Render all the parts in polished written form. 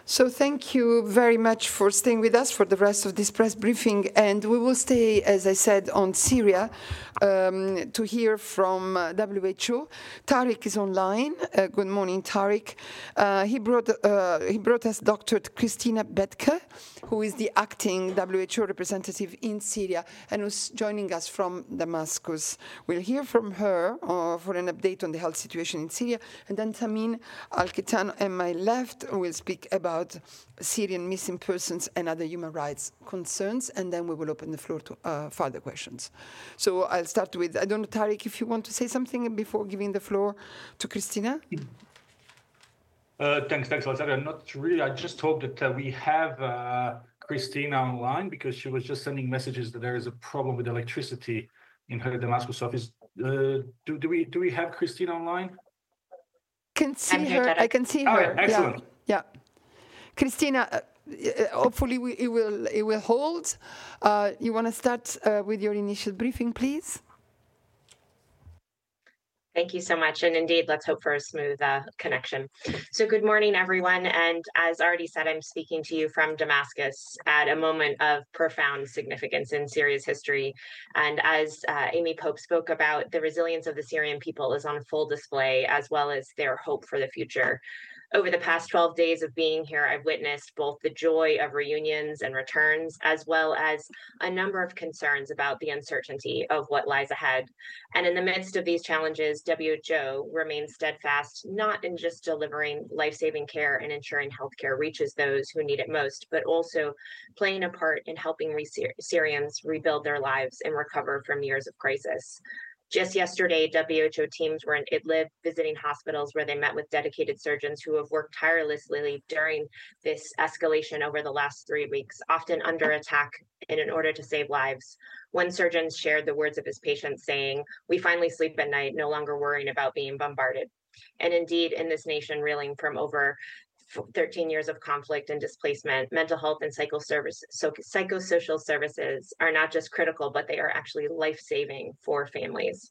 So thank you very much for staying with us for the rest of this press briefing. And we will stay, as I said, on Syria to hear from WHO. Tariq is online. Good morning, Tariq. He brought us Dr. Christina Betke, who is the acting WHO representative in Syria and who's joining us from Damascus. We'll hear from her for an update on the health situation in Syria. And then Tamin Al-Kitan on my left will speak about Syrian missing persons and other human rights concerns, and then we will open the floor to further questions. So I'll start with, I don't know, Tariq, if you want to say something before giving the floor to Christina? Thanks, Alessandra. Not really. I just hope that we have Christina online, because she was just sending messages that there is a problem with electricity in her Damascus office. Do we have Christina online? Can see her. I can see her. Oh, excellent. Yeah. Christina, hopefully it will hold. You want to start with your initial briefing, please? Thank you so much. And indeed, let's hope for a smooth connection. So good morning, everyone. And as already said, I'm speaking to you from Damascus at a moment of profound significance in Syria's history. And as Amy Pope spoke about, the resilience of the Syrian people is on full display, as well as their hope for the future. Over the past 12 days of being here, I've witnessed both the joy of reunions and returns, as well as a number of concerns about the uncertainty of what lies ahead. And in the midst of these challenges, WHO remains steadfast, not in just delivering life-saving care and ensuring healthcare reaches those who need it most, but also playing a part in helping Syrians rebuild their lives and recover from years of crisis. Just yesterday, WHO teams were in Idlib visiting hospitals where they met with dedicated surgeons who have worked tirelessly during this escalation over the last 3 weeks, often under attack in order to save lives. One surgeon shared the words of his patients saying, "We finally sleep at night, no longer worrying about being bombarded." And indeed, in this nation reeling from over 13 years of conflict and displacement, mental health and psychosocial services are not just critical, but they are actually life-saving for families.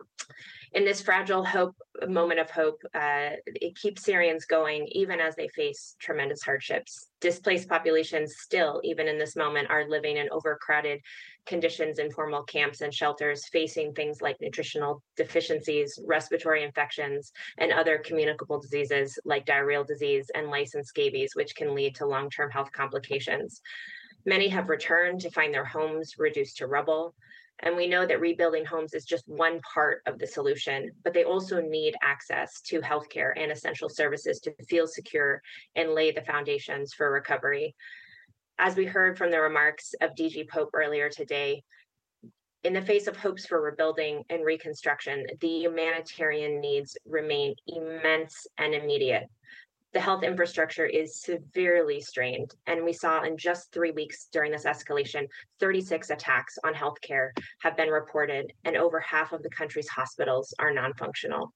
In this fragile moment of hope, it keeps Syrians going even as they face tremendous hardships. Displaced populations still, even in this moment, are living in overcrowded conditions in formal camps and shelters, facing things like nutritional deficiencies, respiratory infections, and other communicable diseases like diarrheal disease and lice and scabies, which can lead to long-term health complications. Many have returned to find their homes reduced to rubble. And we know that rebuilding homes is just one part of the solution, but they also need access to healthcare and essential services to feel secure and lay the foundations for recovery. As we heard from the remarks of DG Pope earlier today, in the face of hopes for rebuilding and reconstruction, the humanitarian needs remain immense and immediate. The health infrastructure is severely strained, and we saw in just 3 weeks during this escalation, 36 attacks on healthcare have been reported, and over half of the country's hospitals are non-functional.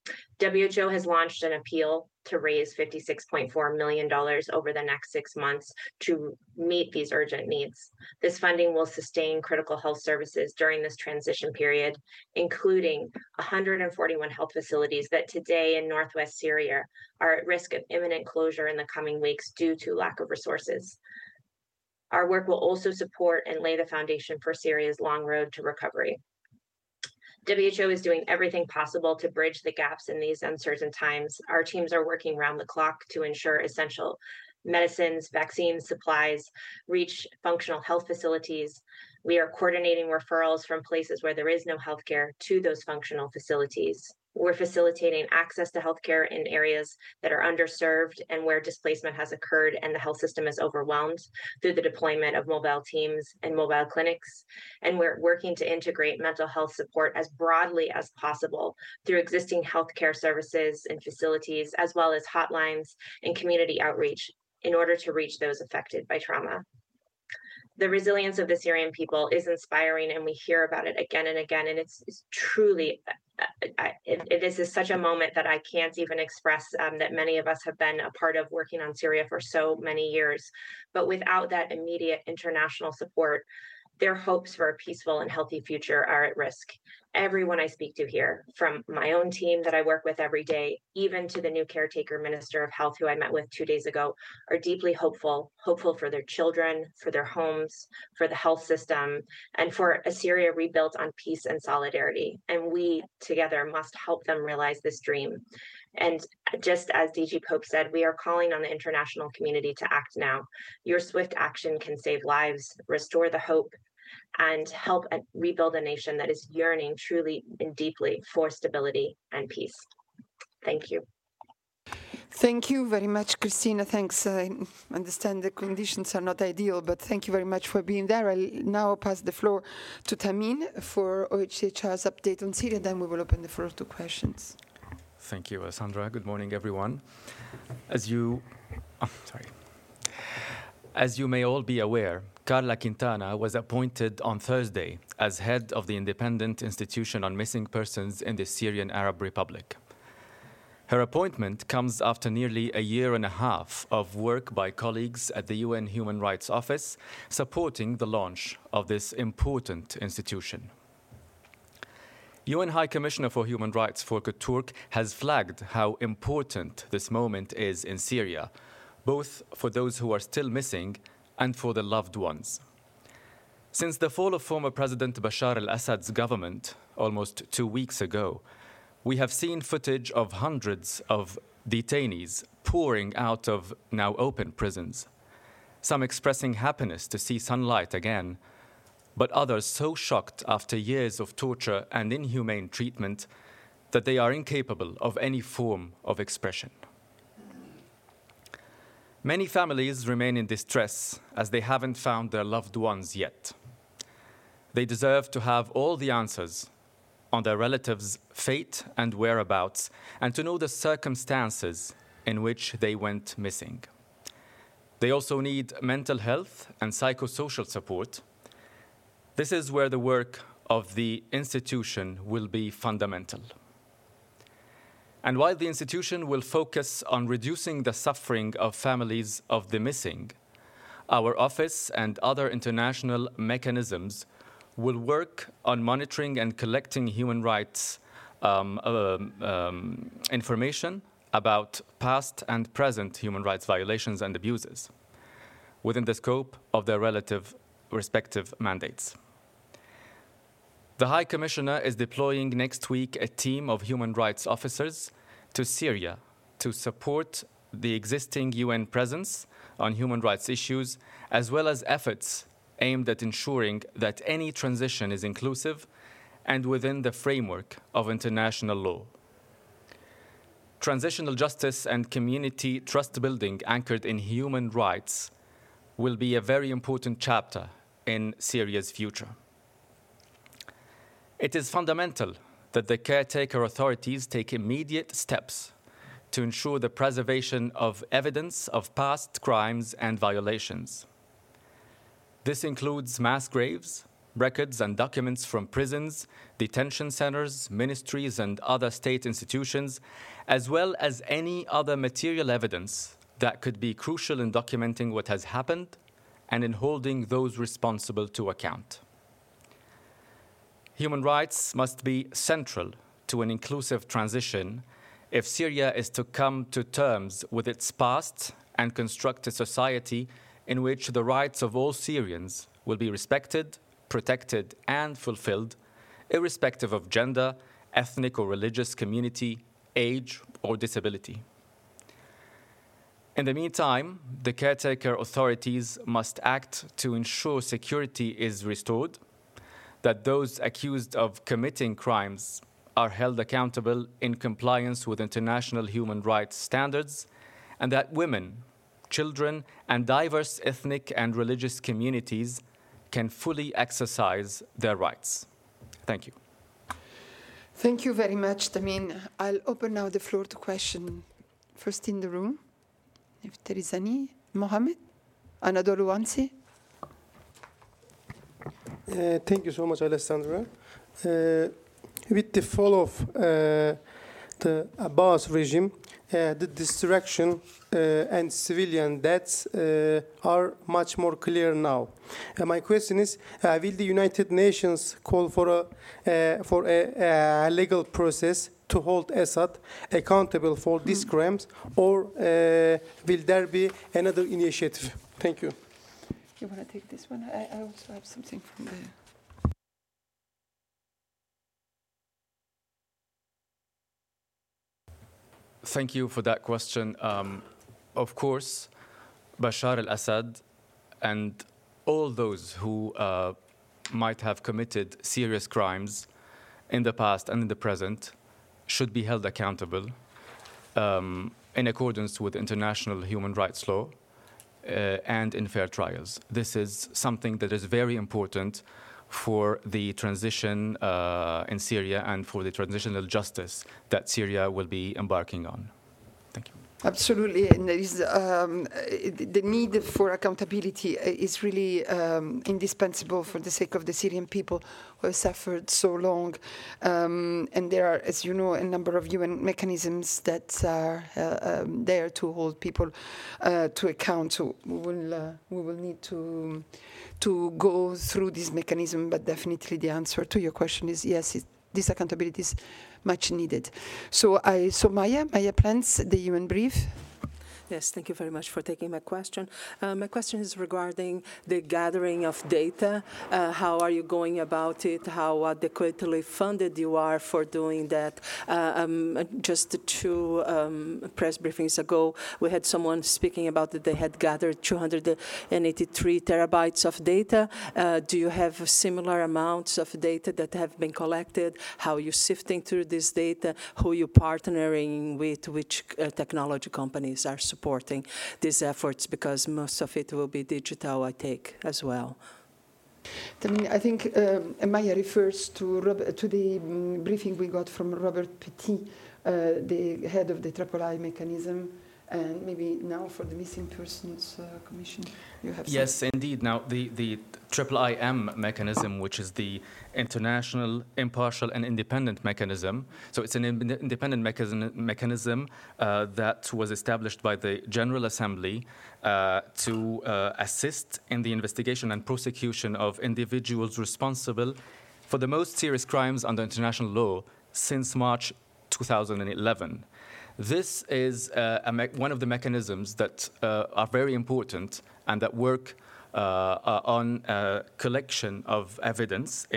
WHO has launched an appeal to raise $56.4 million over the next 6 months to meet these urgent needs. This funding will sustain critical health services during this transition period, including 141 health facilities that today in Northwest Syria are at risk of imminent closure in the coming weeks due to lack of resources. Our work will also support and lay the foundation for Syria's long road to recovery. WHO is doing everything possible to bridge the gaps in these uncertain times. Our teams are working round the clock to ensure essential medicines, vaccines, supplies reach functional health facilities. We are coordinating referrals from places where there is no healthcare to those functional facilities. We're facilitating access to healthcare in areas that are underserved and where displacement has occurred and the health system is overwhelmed through the deployment of mobile teams and mobile clinics. And we're working to integrate mental health support as broadly as possible through existing healthcare services and facilities, as well as hotlines and community outreach in order to reach those affected by trauma. The resilience of the Syrian people is inspiring, and we hear about it again and again. And it's truly, this is such a moment that I can't even express, that many of us have been a part of working on Syria for so many years. But without that immediate international support, Their hopes for a peaceful and healthy future are at risk. Everyone I speak to here, from my own team that I work with every day, even to the new caretaker Minister of Health who I met with 2 days ago, are deeply hopeful for their children, for their homes, for the health system, and for a Syria rebuilt on peace and solidarity. And we together must help them realize this dream. And just as DG Pope said, we are calling on the international community to act now. Your swift action can save lives, restore the hope, and help rebuild a nation that is yearning truly and deeply for stability and peace. Thank you. Thank you very much, Christina. Thanks. I understand the conditions are not ideal, but thank you very much for being there. I'll now pass the floor to Tamim for OHCHR's update on Syria, then we will open the floor to questions. Thank you, Sandra. Good morning, everyone. As you may all be aware, Carla Quintana was appointed on Thursday as head of the Independent Institution on Missing Persons in the Syrian Arab Republic. Her appointment comes after nearly a year and a half of work by colleagues at the UN Human Rights Office supporting the launch of this important institution. UN High Commissioner for Human Rights Volker Turk has flagged how important this moment is in Syria, both for those who are still missing and for the loved ones. Since the fall of former President Bashar al-Assad's government almost 2 weeks ago, we have seen footage of hundreds of detainees pouring out of now open prisons, some expressing happiness to see sunlight again, but others so shocked after years of torture and inhumane treatment that they are incapable of any form of expression. Many families remain in distress as they haven't found their loved ones yet. They deserve to have all the answers on their relatives' fate and whereabouts, and to know the circumstances in which they went missing. They also need mental health and psychosocial support. This is where the work of the institution will be fundamental. And while the institution will focus on reducing the suffering of families of the missing, our office and other international mechanisms will work on monitoring and collecting human rights information about past and present human rights violations and abuses within the scope of their respective mandates. The High Commissioner is deploying next week a team of human rights officers to Syria to support the existing UN presence on human rights issues, as well as efforts aimed at ensuring that any transition is inclusive and within the framework of international law. Transitional justice and community trust building anchored in human rights will be a very important chapter in Syria's future. It is fundamental that the caretaker authorities take immediate steps to ensure the preservation of evidence of past crimes and violations. This includes mass graves, records and documents from prisons, detention centers, ministries, and other state institutions, as well as any other material evidence that could be crucial in documenting what has happened and in holding those responsible to account. Human rights must be central to an inclusive transition if Syria is to come to terms with its past and construct a society in which the rights of all Syrians will be respected, protected, and fulfilled, irrespective of gender, ethnic or religious community, age, or disability. In the meantime, the caretaker authorities must act to ensure security is restored, that those accused of committing crimes are held accountable in compliance with international human rights standards, and that women, children, and diverse ethnic and religious communities can fully exercise their rights. Thank you. Thank you very much, Tamim. I'll open now the floor to question. First in the room, if there is any. Mohammed? Anadolu Wansi? Thank you so much, Alessandra. With the fall of the Abbas regime, the destruction and civilian deaths are much more clear now. My question is, will the United Nations call for a legal process to hold Assad accountable for these crimes, or will there be another initiative? Thank you. You want to take this one? I also have something from there. Thank you for that question. Of course, Bashar al-Assad and all those who might have committed serious crimes in the past and in the present should be held accountable in accordance with international human rights law and in fair trials. This is something that is very important for the transition in Syria and for the transitional justice that Syria will be embarking on. Thank you. Absolutely, and there is the need for accountability is really indispensable for the sake of the Syrian people who have suffered so long. And there are, as you know, a number of UN mechanisms that are there to hold people to account. So we will need to go through this mechanism, but definitely the answer to your question is yes. This accountability is much needed. So Maya Plants, the UN brief. Yes, thank you very much for taking my question. My question is regarding the gathering of data. How are you going about it? How adequately funded you are for doing that? Just 2 press briefings ago, we had someone speaking about that they had gathered 283 terabytes of data. Do you have similar amounts of data that have been collected? How are you sifting through this data? Who are you partnering with? Which technology companies are supporting these efforts, because most of it will be digital, I take, as well. I think Maya refers to the briefing we got from Robert Petit, the head of the III mechanism, and maybe now for the Missing Persons Commission. You have yes, indeed. Now, the IIIM mechanism, which is the International Impartial and Independent Mechanism, so it's an independent mechanism that was established by the General Assembly to assist in the investigation and prosecution of individuals responsible for the most serious crimes under international law since March 2011. This is one of the mechanisms that are very important and that work on collection of evidence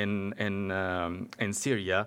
in Syria.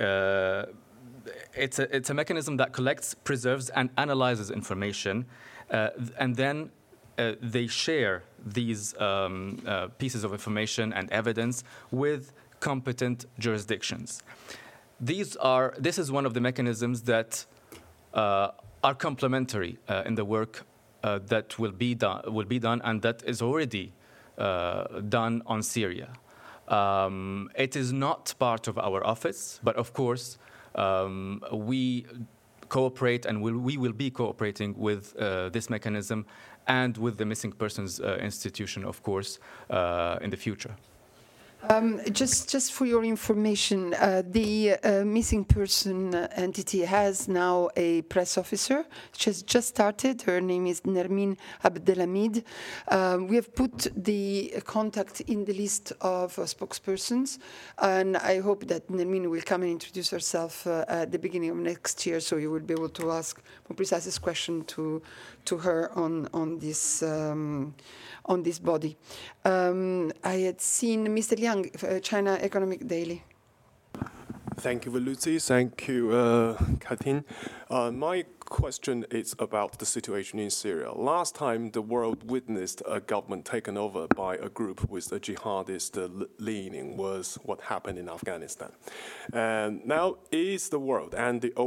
It's a mechanism that collects, preserves, and analyzes information, and then they share these pieces of information and evidence with competent jurisdictions. This is one of the mechanisms that are complementary in the work that will be done and that is already done on Syria. It is not part of our office, but of course we cooperate and we will be cooperating with this mechanism and with the Missing Persons Institution, of course, in the future. Just for your information, the missing person entity has now a press officer. She has just started. Her name is Nermin Abdelhamid. We have put the contact in the list of spokespersons, and I hope that Nermin will come and introduce herself at the beginning of next year, so you will be able to ask more precise question to her on this body. I had seen Mr. Liang, China Economic Daily. Thank you, Lucy. Thank you, Katin. My question is about the situation in Syria. Last time, the world witnessed a government taken over by a group with a jihadist leaning was what happened in Afghanistan. And now, is the world and the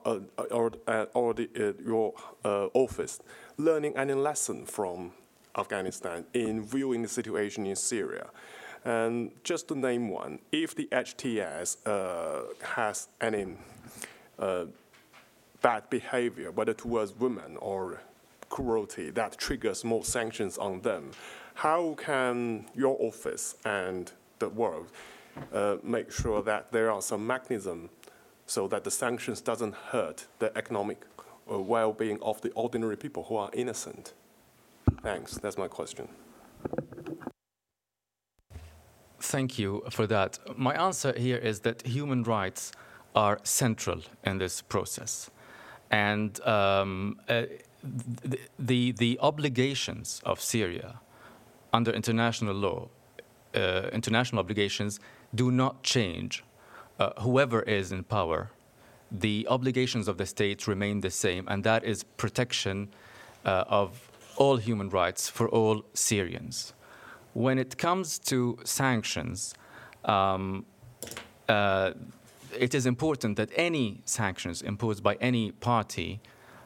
your office learning any lesson from Afghanistan in viewing the situation in Syria? And just to name one, if the HTS has any bad behavior, whether towards women or cruelty, that triggers more sanctions on them, how can your office and the world make sure that there are some mechanism so that the sanctions doesn't hurt the economic well-being of the ordinary people who are innocent? Thanks. That's my question. Thank you for that. My answer here is that human rights are central in this process. And the obligations of Syria under international law, international obligations do not change. Whoever is in power, the obligations of the state remain the same, and that is protection of all human rights for all Syrians. When it comes to sanctions, it is important that any sanctions imposed by any party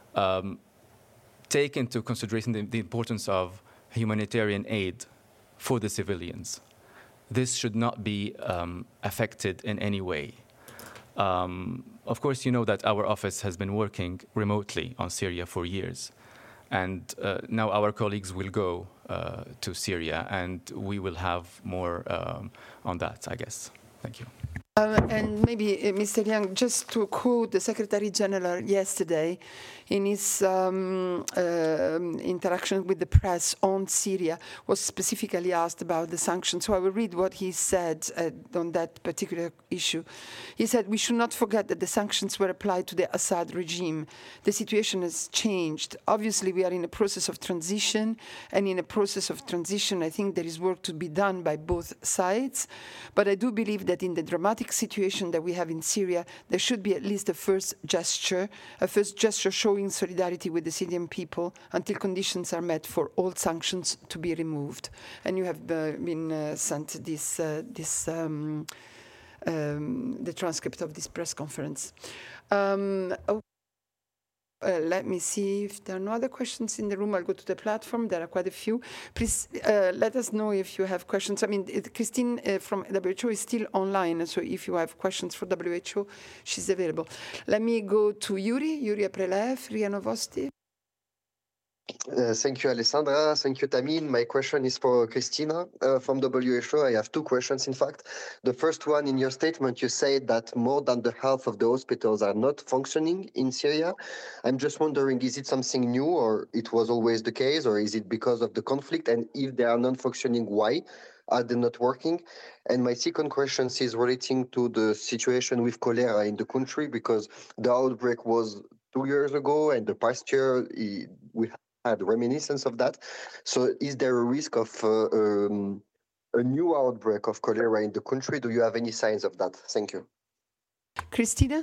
take into consideration the importance of humanitarian aid for the civilians. This should not be affected in any way. Of course, you know that our office has been working remotely on Syria for years. And now our colleagues will go to Syria, and we will have more on that, I guess. Thank you. And maybe, Mr. Liang, just to quote the Secretary General yesterday in his interaction with the press on Syria, was specifically asked about the sanctions. So I will read what he said on that particular issue. He said, "We should not forget that the sanctions were applied to the Assad regime. The situation has changed. Obviously, we are in a process of transition, and in a process of transition, I think there is work to be done by both sides. But I do believe that in the dramatic situation that we have in Syria, there should be at least a first gesture showing solidarity with the Syrian people until conditions are met for all sanctions to be removed." And you have been sent the transcript of this press conference. Let me see if there are no other questions in the room. I'll go to the platform. There are quite a few. Please let us know if you have questions. I mean, Christine from WHO is still online, so if you have questions for WHO, she's available. Let me go to Yuri Aprelev, RIA Novosti. Thank you, Alessandra. Thank you, Tamim. My question is for Christina from WHO. I have two questions, in fact. The first one, in your statement, you said that more than the half of the hospitals are not functioning in Syria. I'm just wondering, is it something new, or it was always the case, or is it because of the conflict? And if they are not functioning, why are they not working? And my second question is relating to the situation with cholera in the country, because the outbreak was 2 years ago, and the past year we had reminiscence of that. So is there a risk of a new outbreak of cholera in the country? Do you have any signs of that? Thank you. Christina?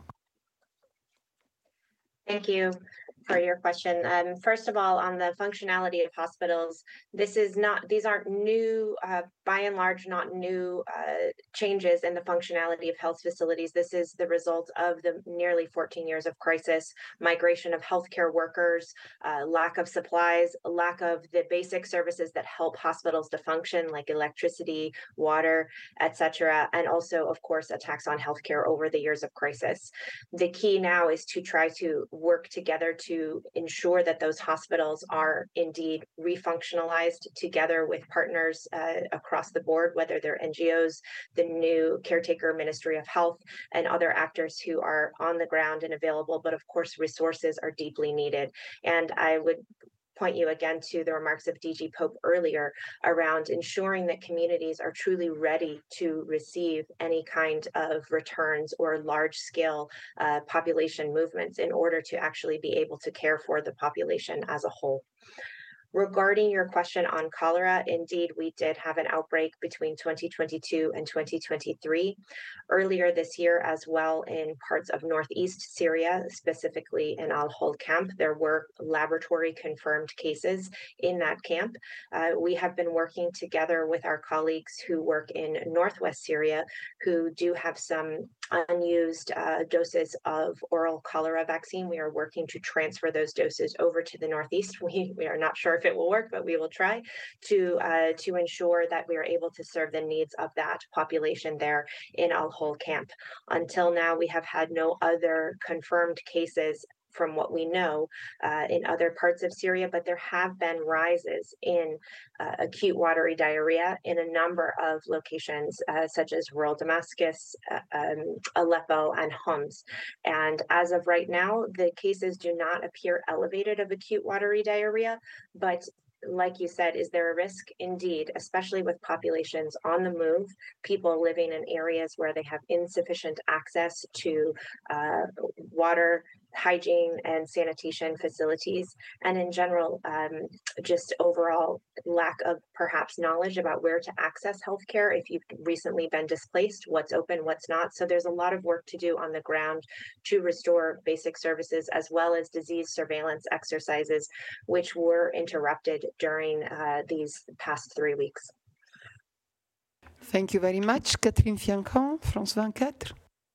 Thank you for your question. First of all, on the functionality of hospitals, these aren't new, by and large, not new changes in the functionality of health facilities. This is the result of the nearly 14 years of crisis, migration of healthcare workers, lack of supplies, lack of the basic services that help hospitals to function, like electricity, water, etc., and also, of course, attacks on healthcare over the years of crisis. The key now is to try to work together to ensure that those hospitals are indeed refunctionalized together with partners across the board, whether they're NGOs, the new caretaker Ministry of Health, and other actors who are on the ground and available. But of course, resources are deeply needed. And I would point you again to the remarks of DG Pope earlier around ensuring that communities are truly ready to receive any kind of returns or large-scale population movements in order to actually be able to care for the population as a whole. Regarding your question on cholera, indeed, we did have an outbreak between 2022 and 2023. Earlier this year as well, in parts of northeast Syria, specifically in Al-Hol camp, there were laboratory confirmed cases in that camp. We have been working together with our colleagues who work in northwest Syria, who do have some unused doses of oral cholera vaccine. We are working to transfer those doses over to the northeast. We are not sure if it will work, but we will try to ensure that we are able to serve the needs of that population there in Al-Hol camp. Until now, we have had no other confirmed cases from what we know in other parts of Syria, but there have been rises in acute watery diarrhea in a number of locations, such as rural Damascus, Aleppo, and Homs. And as of right now, the cases do not appear elevated of acute watery diarrhea, but like you said, is there a risk? Indeed, especially with populations on the move, people living in areas where they have insufficient access to water, hygiene, and sanitation facilities, and in general, just overall lack of perhaps knowledge about where to access healthcare if you've recently been displaced, what's open, what's not. So there's a lot of work to do on the ground to restore basic services as well as disease surveillance exercises, which were interrupted during these past 3 weeks. Thank you very much. Catherine Fiancon, France 24.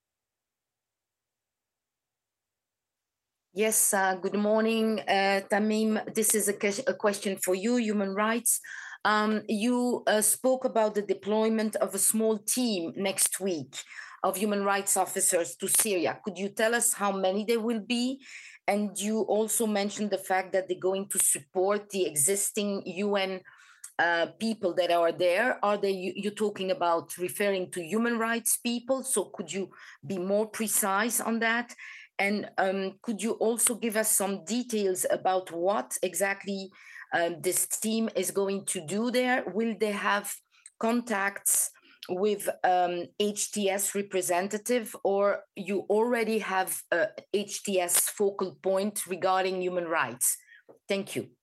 Yes, good morning, Tamim. This is a question for you, human rights. You spoke about the deployment of a small team next week of human rights officers to Syria. Could you tell us how many there will be? And you also mentioned the fact that they're going to support the existing UN people that are there. Are they, you're talking about referring to human rights people? So could you be more precise on that? And could you also give us some details about what exactly this team is going to do there? Will they have contacts with HTS representative, or you already have a HTS focal point regarding human rights? Thank you.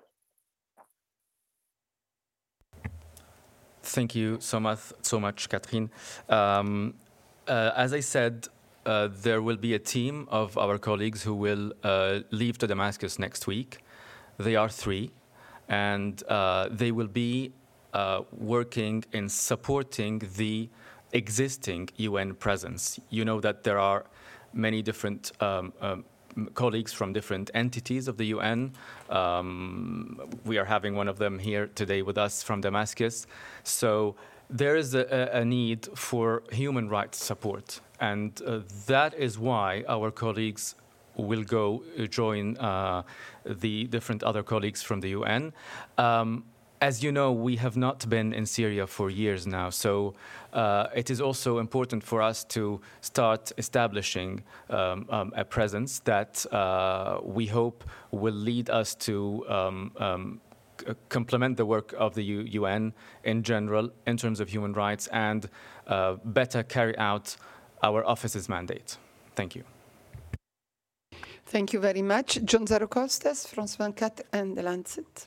Thank you so much, Catherine. As I said, there will be a team of our colleagues who will leave to Damascus next week. They are 3, and they will be working in supporting the existing UN presence. You know that there are many different colleagues from different entities of the UN. We are having one of them here today with us from Damascus. So there is a need for human rights support. And that is why our colleagues will go join the different other colleagues from the UN. As you know, we have not been in Syria for years now, so it is also important for us to start establishing a presence that we hope will lead us to complement the work of the UN in general in terms of human rights and better carry out our office's mandate. Thank you. Thank you very much. John Zarocostas, France 24 and The Lancet.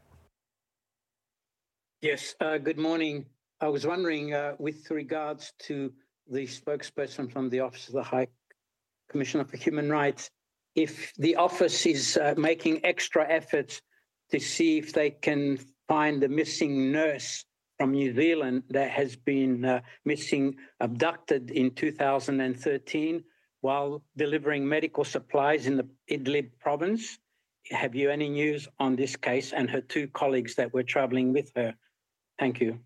Yes, good morning. I was wondering, with regards to the spokesperson from the Office of the High Commissioner for Human Rights, if the office is making extra efforts to see if they can find the missing nurse from New Zealand that has been abducted in 2013 while delivering medical supplies in the Idlib province. Have you any news on this case and her 2 colleagues that were traveling with her? Thank you.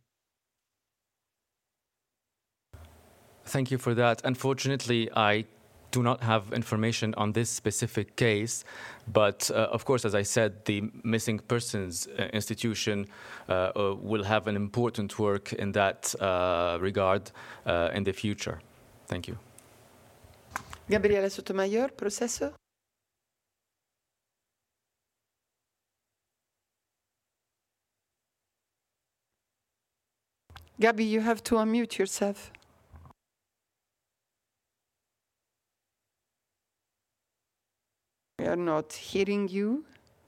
Thank you for that. Unfortunately, I do not have information on this specific case, but of course, as I said, the Missing Persons Institution will have an important work in that regard in the future. Thank you. Gabriela Sotomayor, Proceso. Gabi, you have to unmute yourself. We are not hearing you.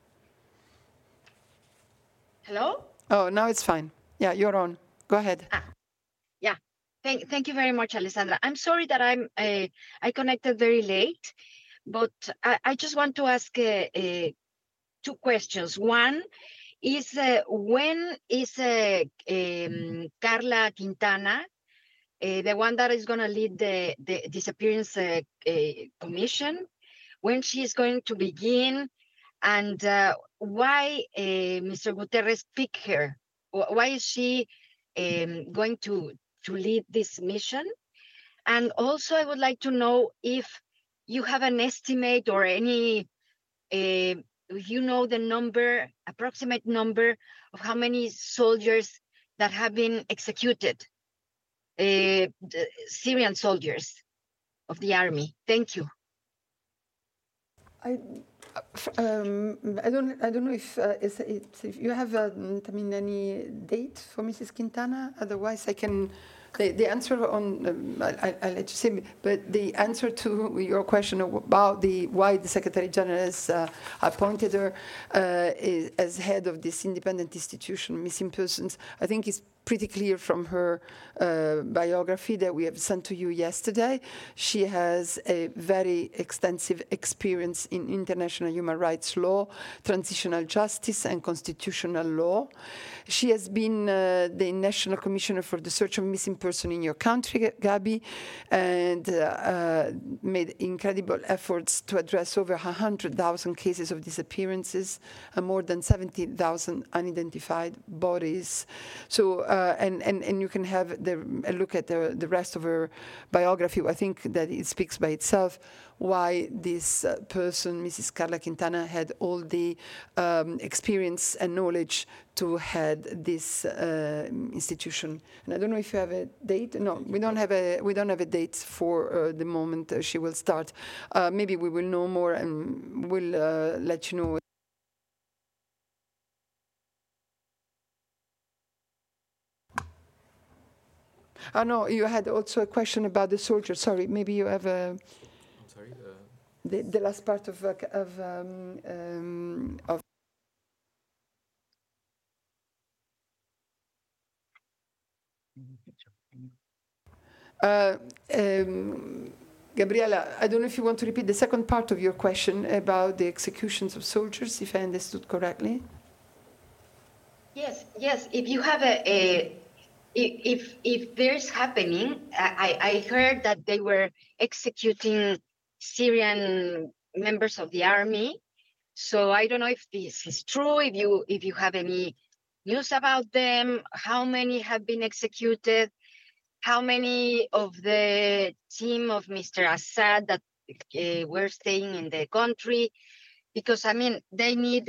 Hello? Oh, now it's fine. Yeah, you're on. Go ahead. Yeah. Thank you very much, Alessandra. I'm sorry that I connected very late, but I just want to ask 2 questions. One is when is Carla Quintana, the one that is going to lead the disappearance commission, when she is going to begin, and why Mr. Guterres picked her? Why is she going to lead this mission? And also, I would like to know if you have an estimate or any, you know, the number, approximate number of how many soldiers that have been executed, the Syrian soldiers of the army. Thank you. I don't know if you have any date for Mrs. Quintana. Otherwise, I can. The answer on I'll let you say, but the answer to your question about why the Secretary General has appointed her as head of this independent institution, missing persons, I think is pretty clear from her biography that we have sent to you yesterday. She has a very extensive experience in international human rights law, transitional justice, and constitutional law. She has been the National Commissioner for the Search of Missing Persons in your country, Gabi, and made incredible efforts to address over 100,000 cases of disappearances and more than 70,000 unidentified bodies. So, and you can have a look at the rest of her biography. I think that it speaks by itself why this person, Mrs. Carla Quintana, had all the experience and knowledge to head this institution. And I don't know if you have a date. No, we don't have a date for the moment she will start. Maybe we will know more and we'll let you know. Oh no, you had also a question about the soldiers. Sorry, maybe you have a. The last part of Gabriela, I don't know if you want to repeat the second part of your question about the executions of soldiers, if I understood correctly. Yes. If you have if there's happening, I heard that they were executing Syrian members of the army. So I don't know if this is true, if you have any news about them, how many have been executed, how many of the team of Mr. Assad that were staying in the country, because I mean they need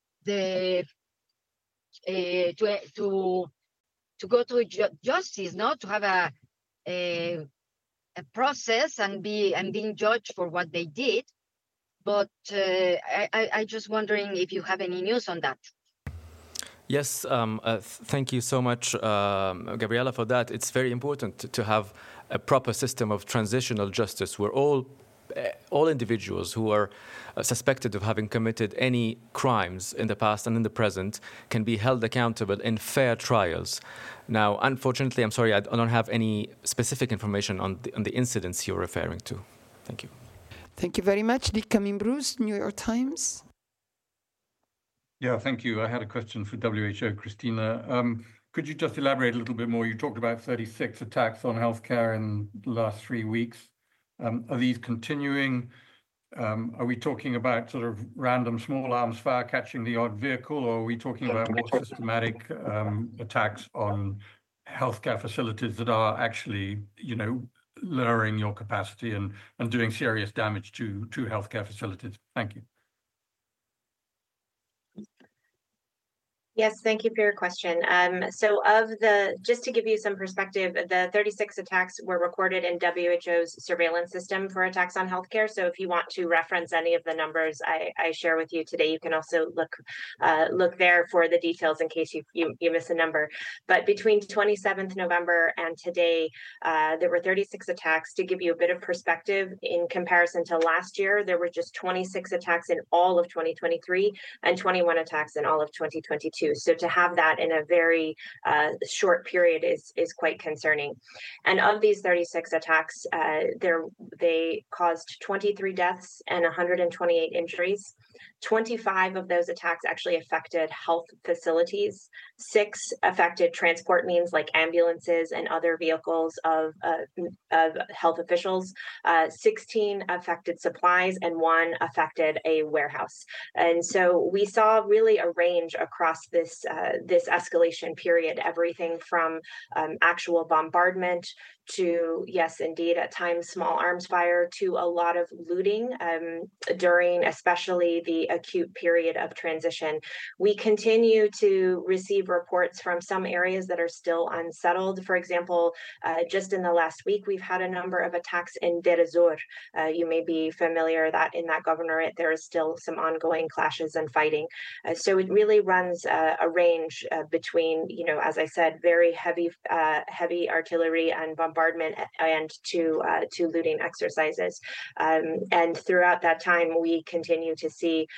to go to justice, no, to have a process and being judged for what they did. But I just wondering if you have any news on that. Yes, thank you so much, Gabriela, for that. It's very important to have a proper system of transitional justice where all individuals who are suspected of having committed any crimes in the past and in the present can be held accountable in fair trials. Now, unfortunately, I'm sorry, I don't have any specific information on the incidents you're referring to. Thank you. Thank you very much. Dick Cumming-Bruce, New York Times. Yeah, thank you. I had a question for WHO, Christina. Could you just elaborate a little bit more? You talked about 36 attacks on healthcare in the last 3 weeks. Are these continuing? Are we talking about sort of random small arms fire catching the odd vehicle, or are we talking about more systematic attacks on healthcare facilities that are actually, lowering your capacity and doing serious damage to healthcare facilities? Thank you. Yes, thank you for your question. So just to give you some perspective, the 36 attacks were recorded in WHO's surveillance system for attacks on healthcare. So if you want to reference any of the numbers I share with you today, you can also look there for the details in case you miss a number. But between 27th November and today, there were 36 attacks. To give you a bit of perspective, in comparison to last year, there were just 26 attacks in all of 2023 and 21 attacks in all of 2022. So to have that in a very short period is quite concerning. And of these 36 attacks, they caused 23 deaths and 128 injuries. 25 of those attacks actually affected health facilities. 6 affected transport means like ambulances and other vehicles of health officials. 16 affected supplies, and 1 affected a warehouse. And so we saw really a range across this escalation period, everything from actual bombardment to, yes, indeed, at times small arms fire, to a lot of looting during especially the acute period of transition. We continue to receive reports from some areas that are still unsettled. For example, just in the last week, we've had a number of attacks in Deir ez-Zor. You may be familiar that in that governorate, there is still some ongoing clashes and fighting. So it really runs a range between, as I said, very heavy artillery and bombardment and to looting exercises. And throughout that time, we continue to see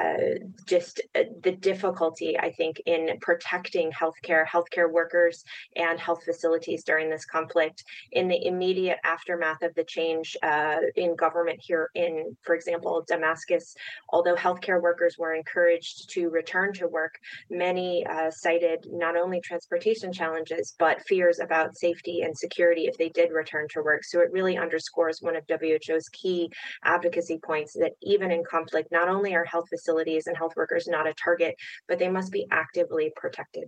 just the difficulty, I think, in protecting healthcare workers and health facilities during this conflict. In the immediate aftermath of the change in government here in, for example, Damascus, although healthcare workers were encouraged to return to work, many cited not only transportation challenges, but fears about safety and security if they did return to work. So it really underscores one of WHO's key advocacy points that even in conflict, not only are health facilities and health workers not a target, but they must be actively protected.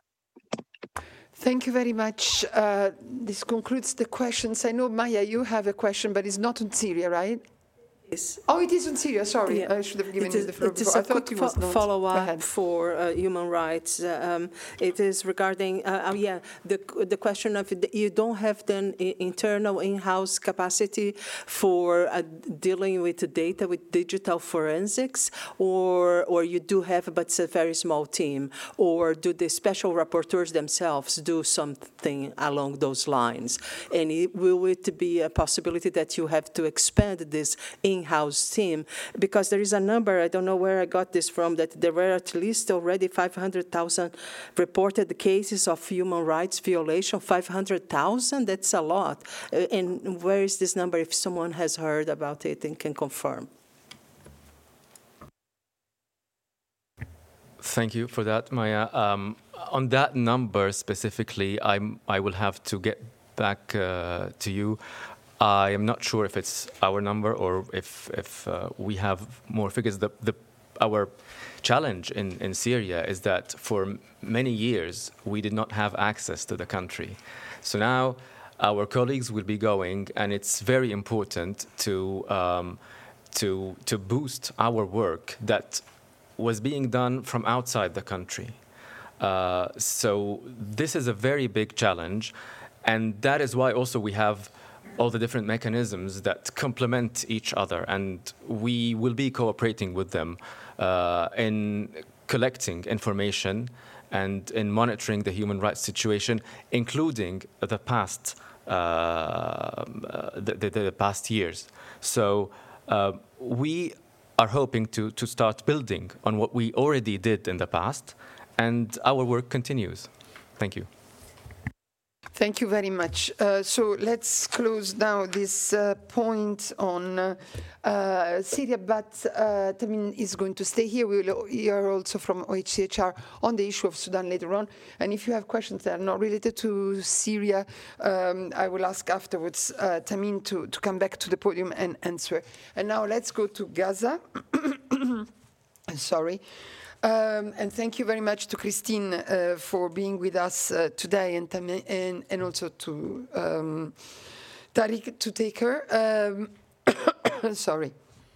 Thank you very much. This concludes the questions. I know, Maya, you have a question, but it's not on Syria, right? Oh, it is on Syria. Sorry, yeah. I should have given you the floor before. I thought it was not. Follow-up for human rights. It is regarding, the question of you don't have the internal in-house capacity for dealing with the data with digital forensics, or you do have, but it's a very small team, or do the special rapporteurs themselves do something along those lines? And will it be a possibility that you have to expand this in-house team, because there is a number, I don't know where I got this from, that there were at least already 500,000 reported cases of human rights violation. 500,000, that's a lot. And where is this number, if someone has heard about it and can confirm? Thank you for that, Maya. On that number specifically, I will have to get back to you. I am not sure if it's our number or if we have more figures. Our challenge in Syria is that for many years we did not have access to the country. So now our colleagues will be going, and it's very important to boost our work that was being done from outside the country. So this is a very big challenge, and that is why also we have all the different mechanisms that complement each other, and we will be cooperating with them in collecting information and in monitoring the human rights situation, including the past years. So we are hoping to start building on what we already did in the past, and our work continues. Thank you. Thank you very much. So let's close now this point on Syria, but Tamim is going to stay here. We will hear also from OHCHR on the issue of Sudan later on. And if you have questions that are not related to Syria, I will ask afterwards Tamim to come back to the podium and answer. And now let's go to Gaza. Sorry. And thank you very much to Christine for being with us today, and also to Tariq to take her. Sorry.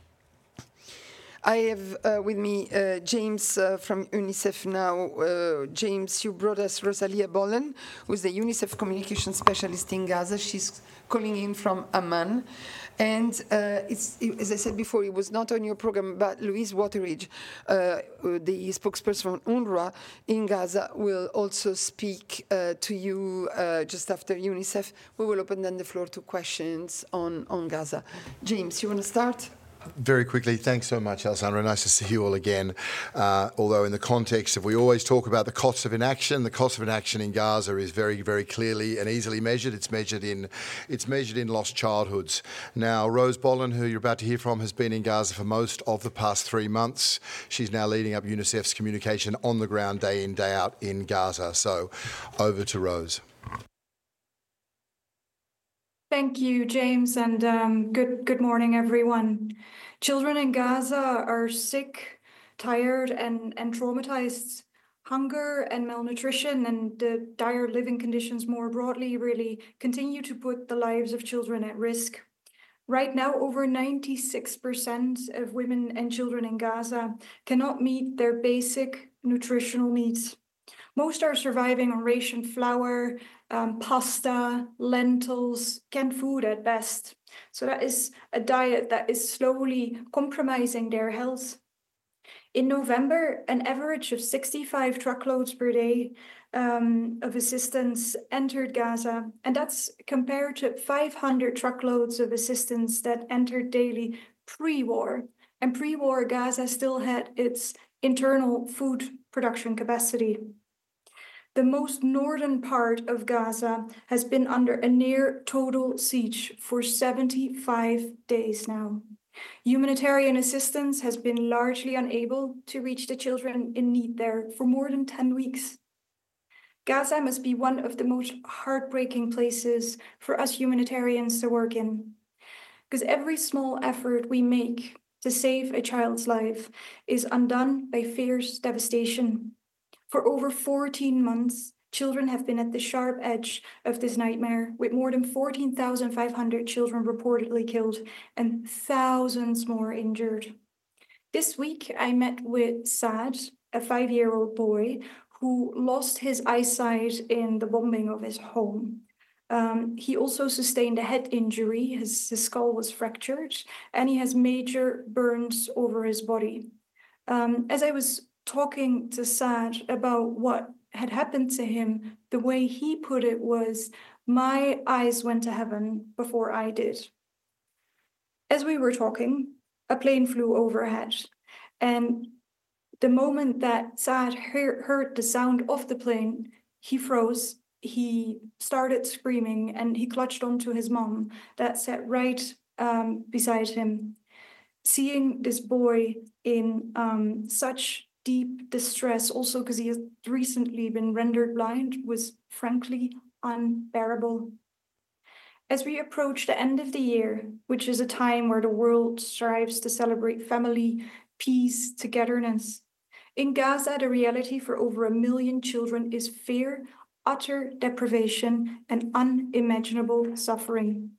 I have with me James from UNICEF now. James, you brought us Rosalia Bolen, who's the UNICEF communication specialist in Gaza. She's calling in from Amman. And as I said before, it was not on your program, but Louise Wateridge, the spokesperson from UNRWA in Gaza, will also speak to you just after UNICEF. We will open then the floor to questions on Gaza. James, you want to start? Very quickly, thanks so much, Alessandra. Nice to see you all again. Although in the context of, we always talk about the cost of inaction. The cost of inaction in Gaza is very, very clearly and easily measured. It's measured in lost childhoods. Now, Rose Bolen, who you're about to hear from, has been in Gaza for most of the past 3 months. She's now leading up UNICEF's communication on the ground, day in, day out in Gaza. So, over to Rose. Thank you, James, and good morning, everyone. Children in Gaza are sick, tired, and traumatized. Hunger and malnutrition and the dire living conditions more broadly really continue to put the lives of children at risk. Right now, over 96% of women and children in Gaza cannot meet their basic nutritional needs. Most are surviving on rationed flour, pasta, lentils, canned food at best. So that is a diet that is slowly compromising their health. In November, an average of 65 truckloads per day of assistance entered Gaza, and that's compared to 500 truckloads of assistance that entered daily pre-war. And pre-war, Gaza still had its internal food production capacity. The most northern part of Gaza has been under a near total siege for 75 days now. Humanitarian assistance has been largely unable to reach the children in need there for more than 10 weeks. Gaza must be one of the most heartbreaking places for us humanitarians to work in, because every small effort we make to save a child's life is undone by fierce devastation. For over 14 months, children have been at the sharp edge of this nightmare, with more than 14,500 children reportedly killed and thousands more injured. This week, I met with Saad, a 5-year-old boy who lost his eyesight in the bombing of his home. He also sustained a head injury. His skull was fractured, and he has major burns over his body. As I was talking to Saad about what had happened to him, the way he put it was, "My eyes went to heaven before I did." As we were talking, a plane flew overhead, and the moment that Saad heard the sound of the plane, he froze, he started screaming, and he clutched onto his mom that sat right beside him. Seeing this boy in such deep distress, also because he has recently been rendered blind, was frankly unbearable. As we approach the end of the year, which is a time where the world strives to celebrate family, peace, togetherness, in Gaza, the reality for over 1 million children is fear, utter deprivation, and unimaginable suffering.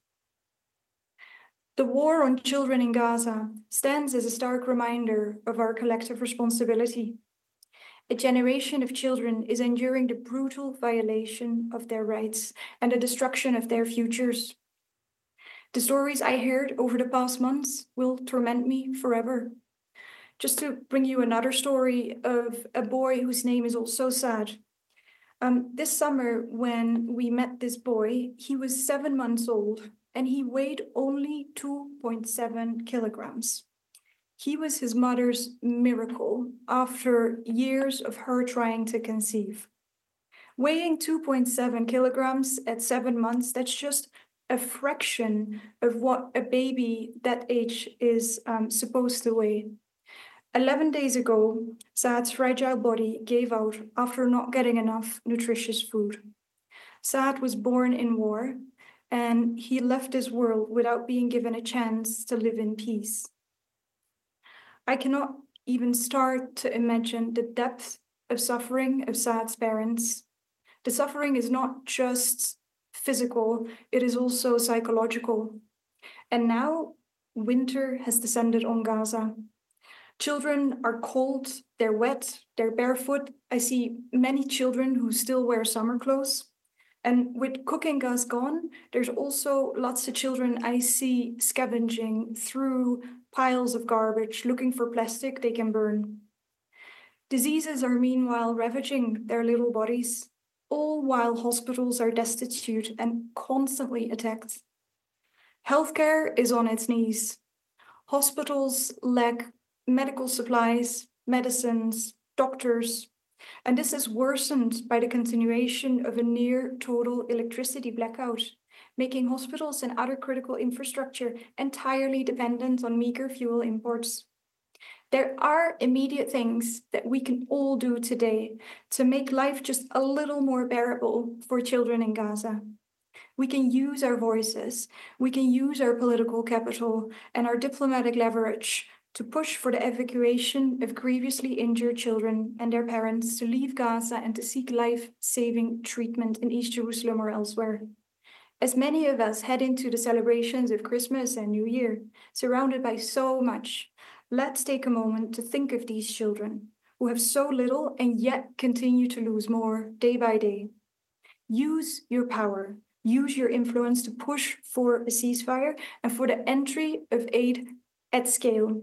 The war on children in Gaza stands as a stark reminder of our collective responsibility. A generation of children is enduring the brutal violation of their rights and the destruction of their futures. The stories I heard over the past months will torment me forever. Just to bring you another story of a boy whose name is also Saad. This summer, when we met this boy, he was 7 months old and he weighed only 2.7 kilograms. He was his mother's miracle after years of her trying to conceive. Weighing 2.7 kilograms at 7 months, that's just a fraction of what a baby that age is supposed to weigh. 11 days ago, Saad's fragile body gave out after not getting enough nutritious food. Saad was born in war, and he left this world without being given a chance to live in peace. I cannot even start to imagine the depth of suffering of Saad's parents. The suffering is not just physical, it is also psychological. And now winter has descended on Gaza. Children are cold, they're wet, they're barefoot. I see many children who still wear summer clothes. And with cooking gas gone, there's also lots of children I see scavenging through piles of garbage, looking for plastic they can burn. Diseases are meanwhile ravaging their little bodies, all while hospitals are destitute and constantly attacked. Healthcare is on its knees. Hospitals lack medical supplies, medicines, doctors, and this is worsened by the continuation of a near total electricity blackout, making hospitals and other critical infrastructure entirely dependent on meager fuel imports. There are immediate things that we can all do today to make life just a little more bearable for children in Gaza. We can use our voices, we can use our political capital and our diplomatic leverage to push for the evacuation of grievously injured children and their parents to leave Gaza and to seek life-saving treatment in East Jerusalem or elsewhere. As many of us head into the celebrations of Christmas and New Year, surrounded by so much, let's take a moment to think of these children who have so little and yet continue to lose more day by day. Use your power, use your influence to push for a ceasefire and for the entry of aid at scale.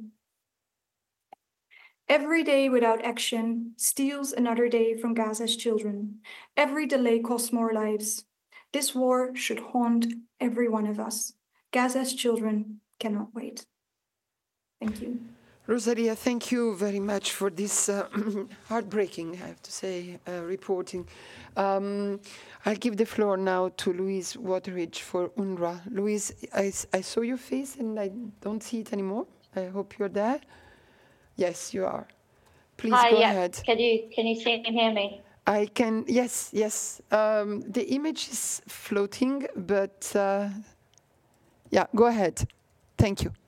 Every day without action steals another day from Gaza's children. Every delay costs more lives. This war should haunt every one of us. Gaza's children cannot wait. Thank you. Rosalia, thank you very much for this heartbreaking, I have to say, reporting. I'll give the floor now to Louise Wateridge for UNRWA. Louise, I saw your face and I don't see it anymore. I hope you're there. Yes, you are. Please go ahead. Can you see and hear me? I can, yes. The image is floating, but yeah, go ahead. Thank you.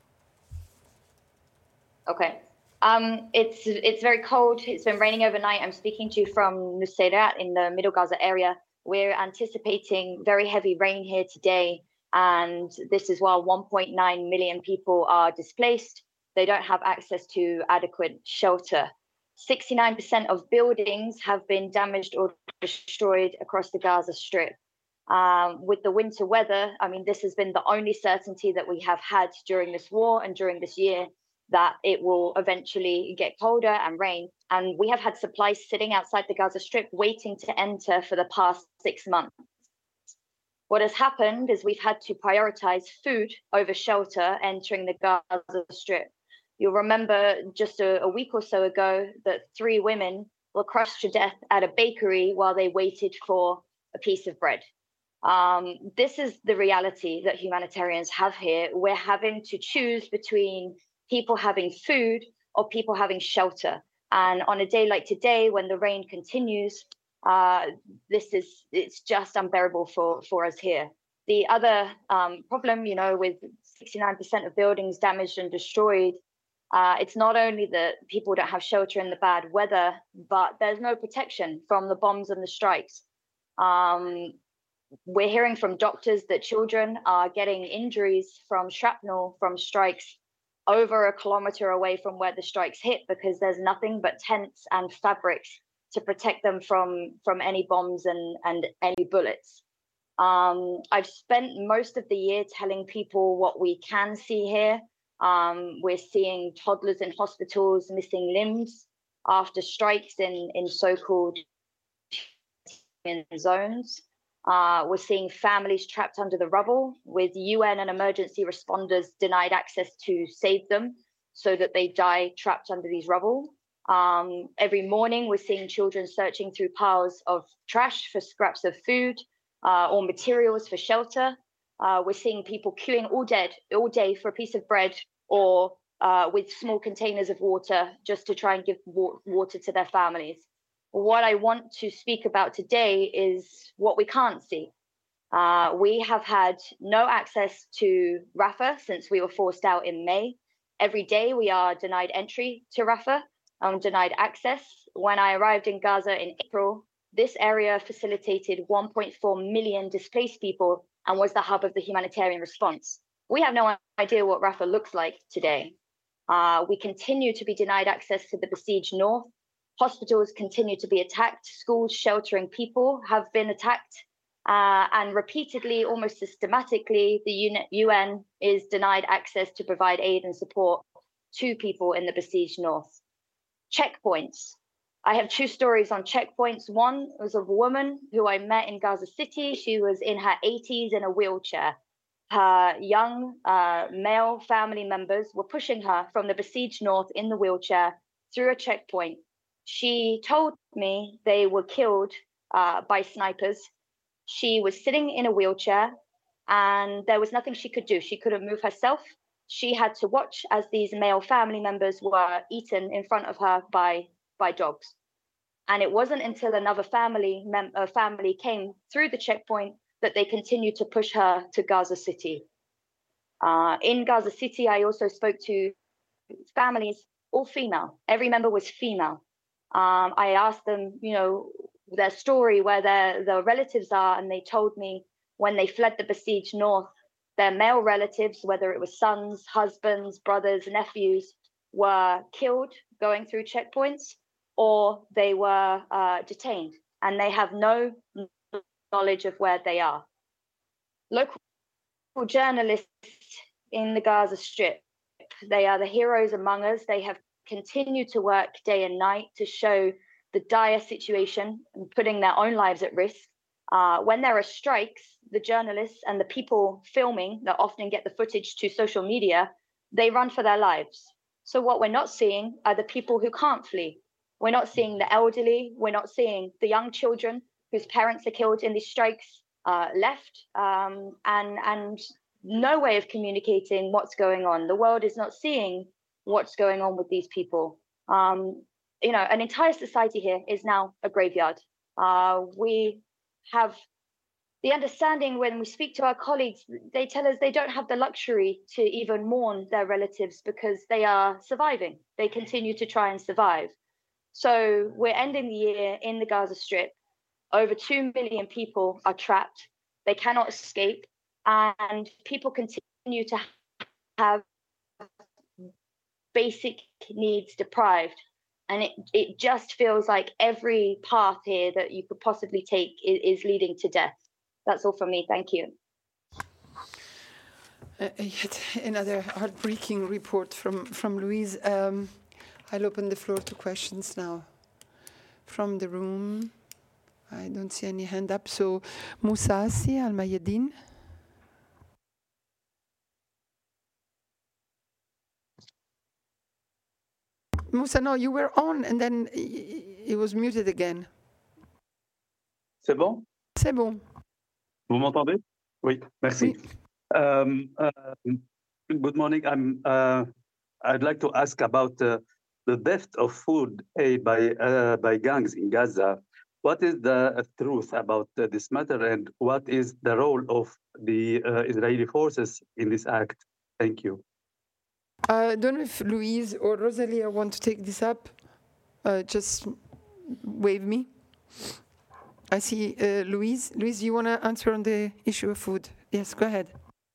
Okay. It's very cold. It's been raining overnight. I'm speaking to you from Nuseirat in the Middle Gaza area. We're anticipating very heavy rain here today, and this is while 1.9 million people are displaced. They don't have access to adequate shelter. 69% of buildings have been damaged or destroyed across the Gaza Strip. With the winter weather, I mean, this has been the only certainty that we have had during this war and during this year, that it will eventually get colder and rain. And we have had supplies sitting outside the Gaza Strip waiting to enter for the past 6 months. What has happened is we've had to prioritize food over shelter entering the Gaza Strip. You'll remember just a week or so ago that 3 women were crushed to death at a bakery while they waited for a piece of bread. This is the reality that humanitarians have here. We're having to choose between people having food or people having shelter. And on a day like today, when the rain continues, it's just unbearable for us here. The other problem, with 69% of buildings damaged and destroyed, it's not only that people don't have shelter in the bad weather, but there's no protection from the bombs and the strikes. We're hearing from doctors that children are getting injuries from shrapnel from strikes over a kilometer away from where the strikes hit, because there's nothing but tents and fabrics to protect them from any bombs and any bullets. I've spent most of the year telling people what we can see here. We're seeing toddlers in hospitals missing limbs after strikes in so-called zones. We're seeing families trapped under the rubble, with UN and emergency responders denied access to save them so that they die trapped under these rubble. Every morning, we're seeing children searching through piles of trash for scraps of food or materials for shelter. We're seeing people queuing all day for a piece of bread or with small containers of water just to try and give water to their families. What I want to speak about today is what we can't see. We have had no access to Rafah since we were forced out in May. Every day we are denied entry to Rafah, denied access. When I arrived in Gaza in April, this area facilitated 1.4 million displaced people and was the hub of the humanitarian response. We have no idea what Rafah looks like today. We continue to be denied access to the besieged north. Hospitals continue to be attacked. Schools sheltering people have been attacked. And repeatedly, almost systematically, the UN is denied access to provide aid and support to people in the besieged north. Checkpoints. I have 2 stories on checkpoints. One was of a woman who I met in Gaza City. She was in her 80s in a wheelchair. Her young male family members were pushing her from the besieged north in the wheelchair through a checkpoint. She told me they were killed by snipers. She was sitting in a wheelchair and there was nothing she could do. She couldn't move herself. She had to watch as these male family members were eaten in front of her by dogs. And it wasn't until another family came through the checkpoint that they continued to push her to Gaza City. In Gaza City, I also spoke to families, all female. Every member was female. I asked them, their story, where their relatives are, and they told me when they fled the besieged north, their male relatives, whether it was sons, husbands, brothers, nephews, were killed going through checkpoints, or they were detained, and they have no knowledge of where they are. Local journalists in the Gaza Strip, they are the heroes among us. They have continued to work day and night to show the dire situation and putting their own lives at risk. When there are strikes, the journalists and the people filming that often get the footage to social media, they run for their lives. So what we're not seeing are the people who can't flee. We're not seeing the elderly. We're not seeing the young children whose parents are killed in these strikes left, and no way of communicating what's going on. The world is not seeing what's going on with these people. An entire society here is now a graveyard. We have the understanding when we speak to our colleagues, they tell us they don't have the luxury to even mourn their relatives because they are surviving. They continue to try and survive. So we're ending the year in the Gaza Strip. Over 2 million people are trapped. They cannot escape. And people continue to have basic needs deprived. And it just feels like every path here that you could possibly take is leading to death. That's all from me. Thank you. Yet another heartbreaking report from Louise. I'll open the floor to questions now from the room. I don't see any hand up. So Moussa Assi, Al Mayadeen. Moussa, no, you were on and then it was muted again. C'est bon? C'est bon. Vous m'entendez? Oui, merci. Good morning. I'd like to ask about the theft of food aid by gangs in Gaza. What is the truth about this matter, and what is the role of the Israeli forces in this act? Thank you. I don't know if Louise or Rosalia want to take this up. Just wave me. I see Louise. Louise, you want to answer on the issue of food? Yes, go ahead.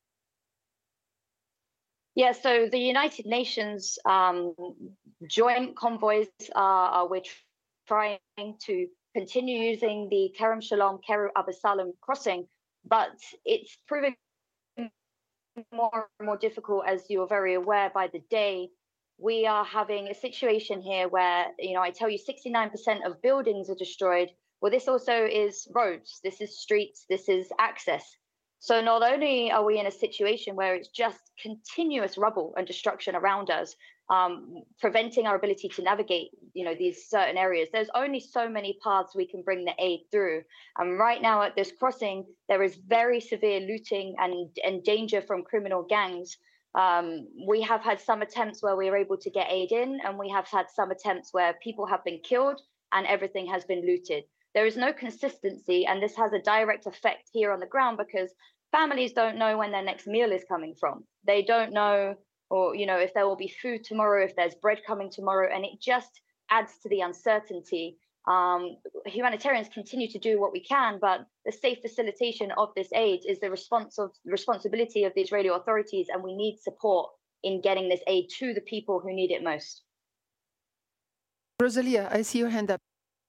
Yeah, so the United Nations joint convoys we're trying to continue using the Kerem Shalom, Keru Abasalam crossing, but it's proving more and more difficult, as you're very aware, by the day. We are having a situation here where, I tell you 69% of buildings are destroyed. Well, this also is roads, this is streets, this is access. So not only are we in a situation where it's just continuous rubble and destruction around us, preventing our ability to navigate, these certain areas, there's only so many paths we can bring the aid through. And right now at this crossing, there is very severe looting and danger from criminal gangs. We have had some attempts where we are able to get aid in, and we have had some attempts where people have been killed and everything has been looted. There is no consistency, and this has a direct effect here on the ground because families don't know when their next meal is coming from. They don't know, or if there will be food tomorrow, if there's bread coming tomorrow, and it just adds to the uncertainty. Humanitarians continue to do what we can, but the safe facilitation of this aid is the responsibility of the Israeli authorities, and we need support in getting this aid to the people who need it most. Rosalia, I see your hand up.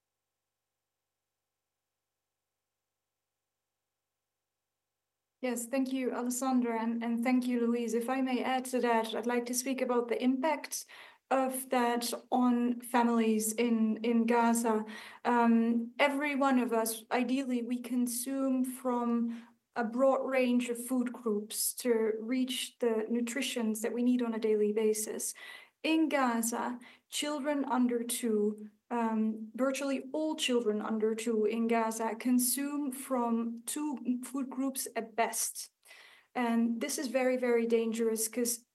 Yes, thank you, Alessandra, and thank you, Louise. If I may add to that, I'd like to speak about the impact of that on families in Gaza. Every one of us, ideally, we consume from a broad range of food groups to reach the nutritions that we need on a daily basis. In Gaza, children under 2, virtually all children under 2 in Gaza consume from 2 food groups at best. And this is very, very dangerous because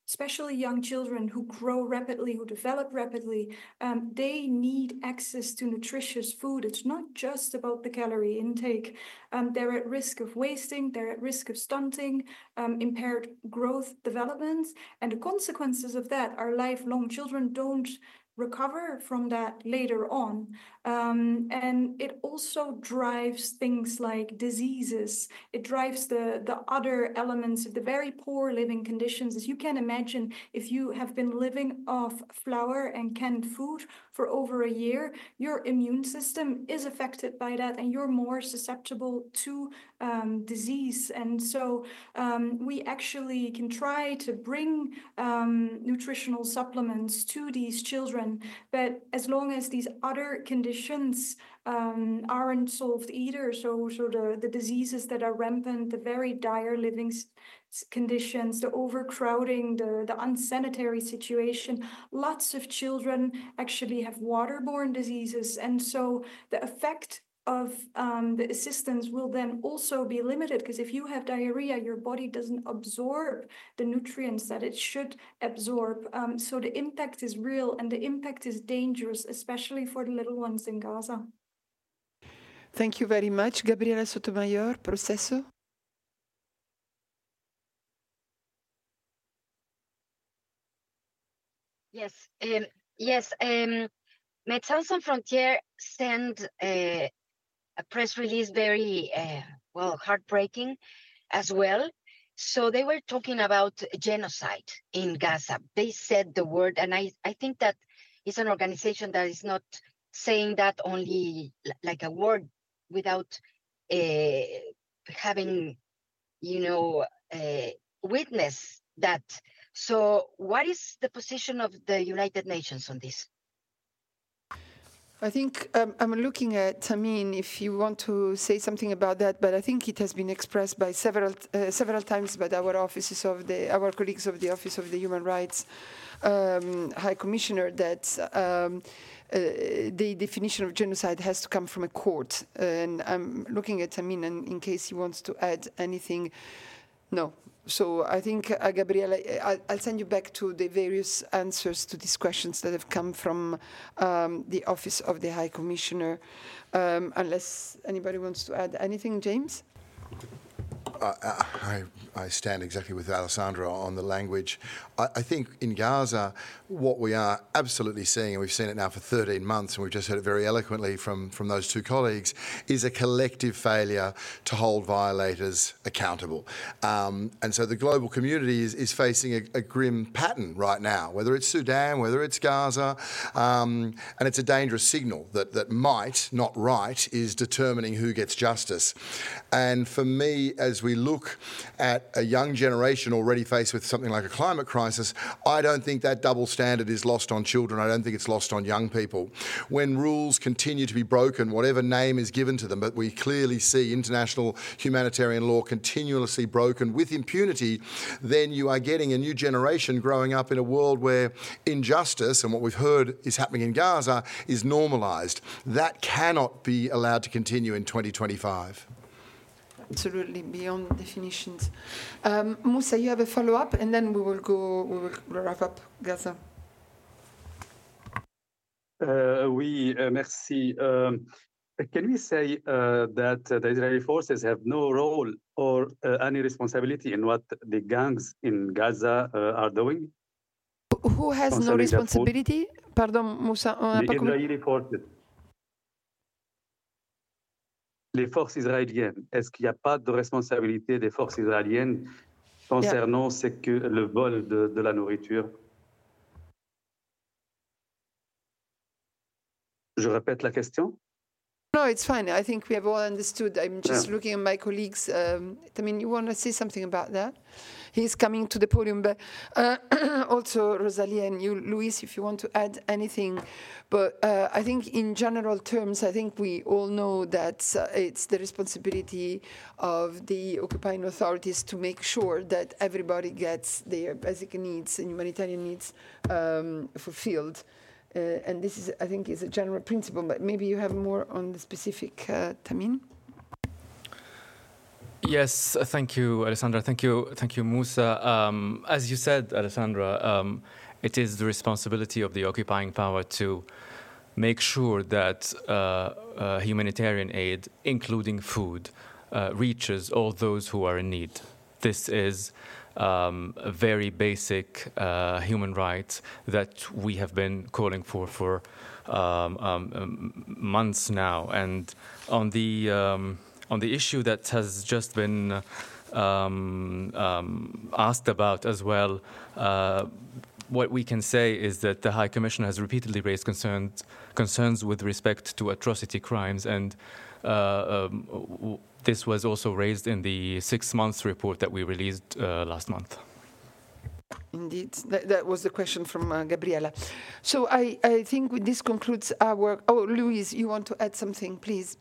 especially young children who grow rapidly, who develop rapidly, they need access to nutritious food. It's not just about the calorie intake. They're at risk of wasting, they're at risk of stunting, impaired growth development, and the consequences of that are lifelong. Children don't recover from that later on. And it also drives things like diseases. It drives the other elements of the very poor living conditions. As you can imagine, if you have been living off flour and canned food for over a year, your immune system is affected by that and you're more susceptible to disease. And so we actually can try to bring nutritional supplements to these children, but as long as these other conditions aren't solved either, so the diseases that are rampant, the very dire living conditions, the overcrowding, the unsanitary situation, lots of children actually have waterborne diseases, and so the effect of the assistance will then also be limited, because if you have diarrhea, your body doesn't absorb the nutrients that it should absorb. So the impact is real and the impact is dangerous, especially for the little ones in Gaza. Thank you very much. Gabriela Sotomayor, Proceso. Yes. Médecins Sans Frontières sent a press release very heartbreaking as well. So they were talking about genocide in Gaza. They said the word, and I think that it's an organization that is not saying that only like a word without having, witness that. So what is the position of the United Nations on this? I think I'm looking at Tamim if you want to say something about that, but I think it has been expressed by several times by our colleagues of the Office of the Human Rights High Commissioner that the definition of genocide has to come from a court. And I'm looking at Tamim, and in case he wants to add anything, no. So I think, Gabriela, I'll send you back to the various answers to these questions that have come from the Office of the High Commissioner, unless anybody wants to add anything. James? I stand exactly with Alessandra on the language. I think in Gaza, what we are absolutely seeing, and we've seen it now for 13 months, and we've just heard it very eloquently from those two colleagues, is a collective failure to hold violators accountable. And so the global community is facing a grim pattern right now, whether it's Sudan, whether it's Gaza, and it's a dangerous signal that might, not right, is determining who gets justice. And for me, as we look at a young generation already faced with something like a climate crisis, I don't think that double standard is lost on children. I don't think it's lost on young people. When rules continue to be broken, whatever name is given to them, but we clearly see international humanitarian law continuously broken with impunity, then you are getting a new generation growing up in a world where injustice, and what we've heard is happening in Gaza, is normalised. That cannot be allowed to continue in 2025. Absolutely, beyond definitions. Moussa, you have a follow-up, and then we will wrap up Gaza. Oui, merci. Can we say that the Israeli forces have no role or any responsibility in what the gangs in Gaza are doing? Who has no responsibility? Pardon, Moussa. The Israeli forces. Les forces israéliennes, est-ce qu'il n'y a pas de responsabilité des forces israéliennes concernant le vol de la nourriture? Je répète la question. No, it's fine. I think we have all understood. I'm just looking at my colleagues. You want to say something about that? He's coming to the podium, but also Rosalie and you, Luis, if you want to add anything. But I think in general terms, I think we all know that it's the responsibility of the occupying authorities to make sure that everybody gets their basic needs and humanitarian needs fulfilled. And this is, I think, is a general principle, but maybe you have more on the specific, Tamim? Yes, thank you, Alessandra. Thank you, Musa. As you said, Alessandra, it is the responsibility of the occupying power to make sure that humanitarian aid, including food, reaches all those who are in need. This is a very basic human right that we have been calling for months now. And on the issue that has just been asked about as well, what we can say is that the High Commissioner has repeatedly raised concerns with respect to atrocity crimes, and this was also raised in the 6 months report that we released last month. Indeed, that was the question from Gabriela. So I think this concludes our... Oh, Louise, you want to add something, please?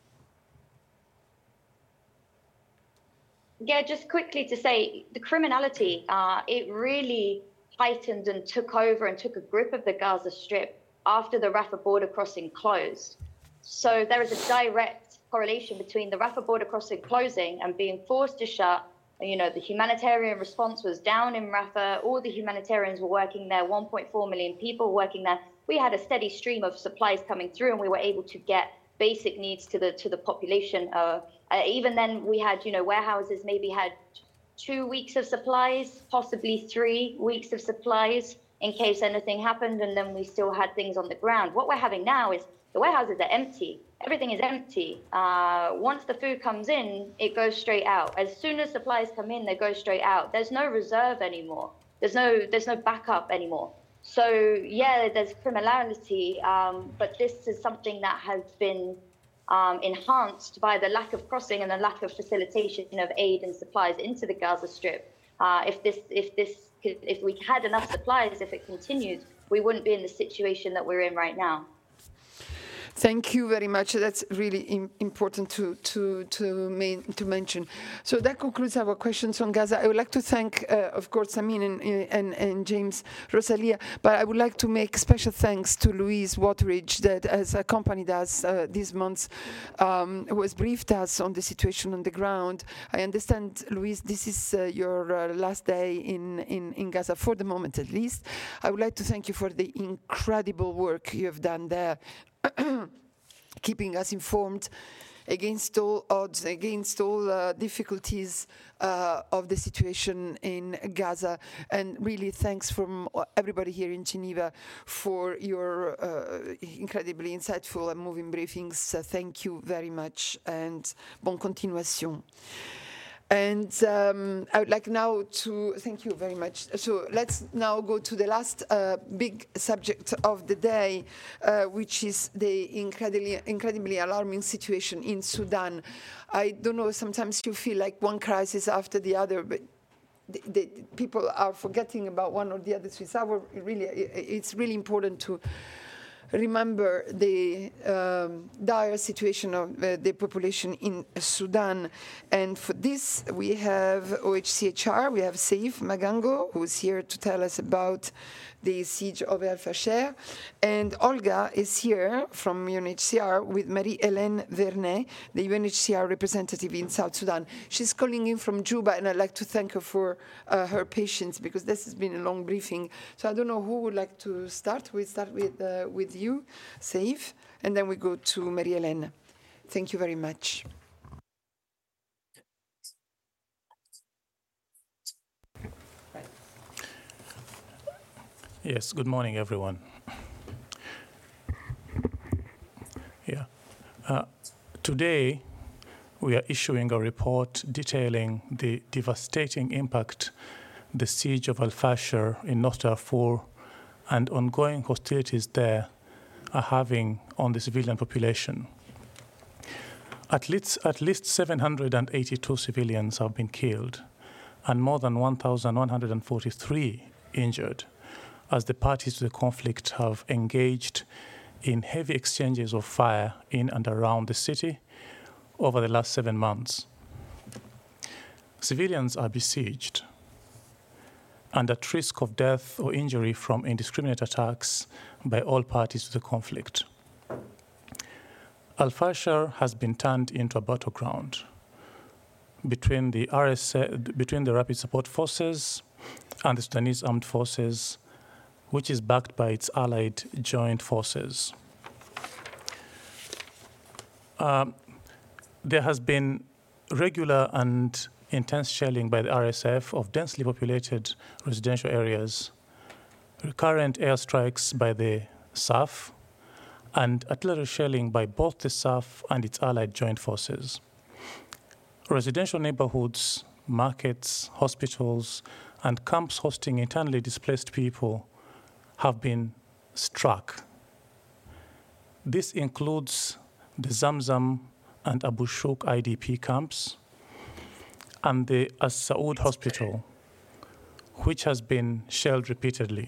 Yeah, just quickly to say, the criminality, it really heightened and took over and took a grip of the Gaza Strip after the Rafah border crossing closed. So there is a direct correlation between the Rafah border crossing closing and being forced to shut. You know, the humanitarian response was down in Rafah. All the humanitarians were working there, 1.4 million people working there. We had a steady stream of supplies coming through, and we were able to get basic needs to the population. Even then, we had, warehouses maybe had 2 weeks of supplies, possibly 3 weeks of supplies in case anything happened, and then we still had things on the ground. What we're having now is the warehouses are empty. Everything is empty. Once the food comes in, it goes straight out. As soon as supplies come in, they go straight out. There's no reserve anymore. There's no backup anymore. So yeah, there's criminality, but this is something that has been enhanced by the lack of crossing and the lack of facilitation of aid and supplies into the Gaza Strip. If we had enough supplies, if it continued, we wouldn't be in the situation that we're in right now. Thank you very much. That's really important to mention. So that concludes our questions on Gaza. I would like to thank, of course, Amin and James, Rosalia, but I would like to make special thanks to Louise Wateridge that has accompanied us these months, who has briefed us on the situation on the ground. I understand, Louise, this is your last day in Gaza, for the moment at least. I would like to thank you for the incredible work you have done there. Keeping us informed against all odds, against all difficulties of the situation in Gaza. And really thanks from everybody here in Geneva for your incredibly insightful and moving briefings. Thank you very much, and bonne continuation. And I would like now to thank you very much. So let's now go to the last big subject of the day, which is the incredibly alarming situation in Sudan. I don't know, sometimes you feel like one crisis after the other, but the people are forgetting about one or the other. So it's really important to remember the dire situation of the population in Sudan. And for this, we have OHCHR, we have Seif Magango, who's here to tell us about the siege of El Fasher. And Olga is here from UNHCR with Marie-Hélène Vernet, the UNHCR representative in South Sudan. She's calling in from Juba, and I'd like to thank her for her patience, because this has been a long briefing. So I don't know who would like to start. We start with you, Seif, and then we go to Marie-Hélène. Thank you very much. Yes, good morning, everyone. Yeah. Today, we are issuing a report detailing the devastating impact the siege of Al Fasher in North Darfur and ongoing hostilities there are having on the civilian population. At least 782 civilians have been killed and more than 1,143 injured, as the parties to the conflict have engaged in heavy exchanges of fire in and around the city over the last 7 months. Civilians are besieged and at risk of death or injury from indiscriminate attacks by all parties to the conflict. Al Fasher has been turned into a battleground. between the RSF, between the Rapid Support Forces and the Sudanese Armed Forces, which is backed by its allied joint forces. There has been regular and intense shelling by the RSF of densely populated residential areas, recurrent airstrikes by the SAF, and artillery shelling by both the SAF and its allied joint forces. Residential neighborhoods, markets, hospitals, and camps hosting internally displaced people have been struck. This includes the Zamzam and Abu Shuk IDP camps and the As Saud Hospital, which has been shelled repeatedly.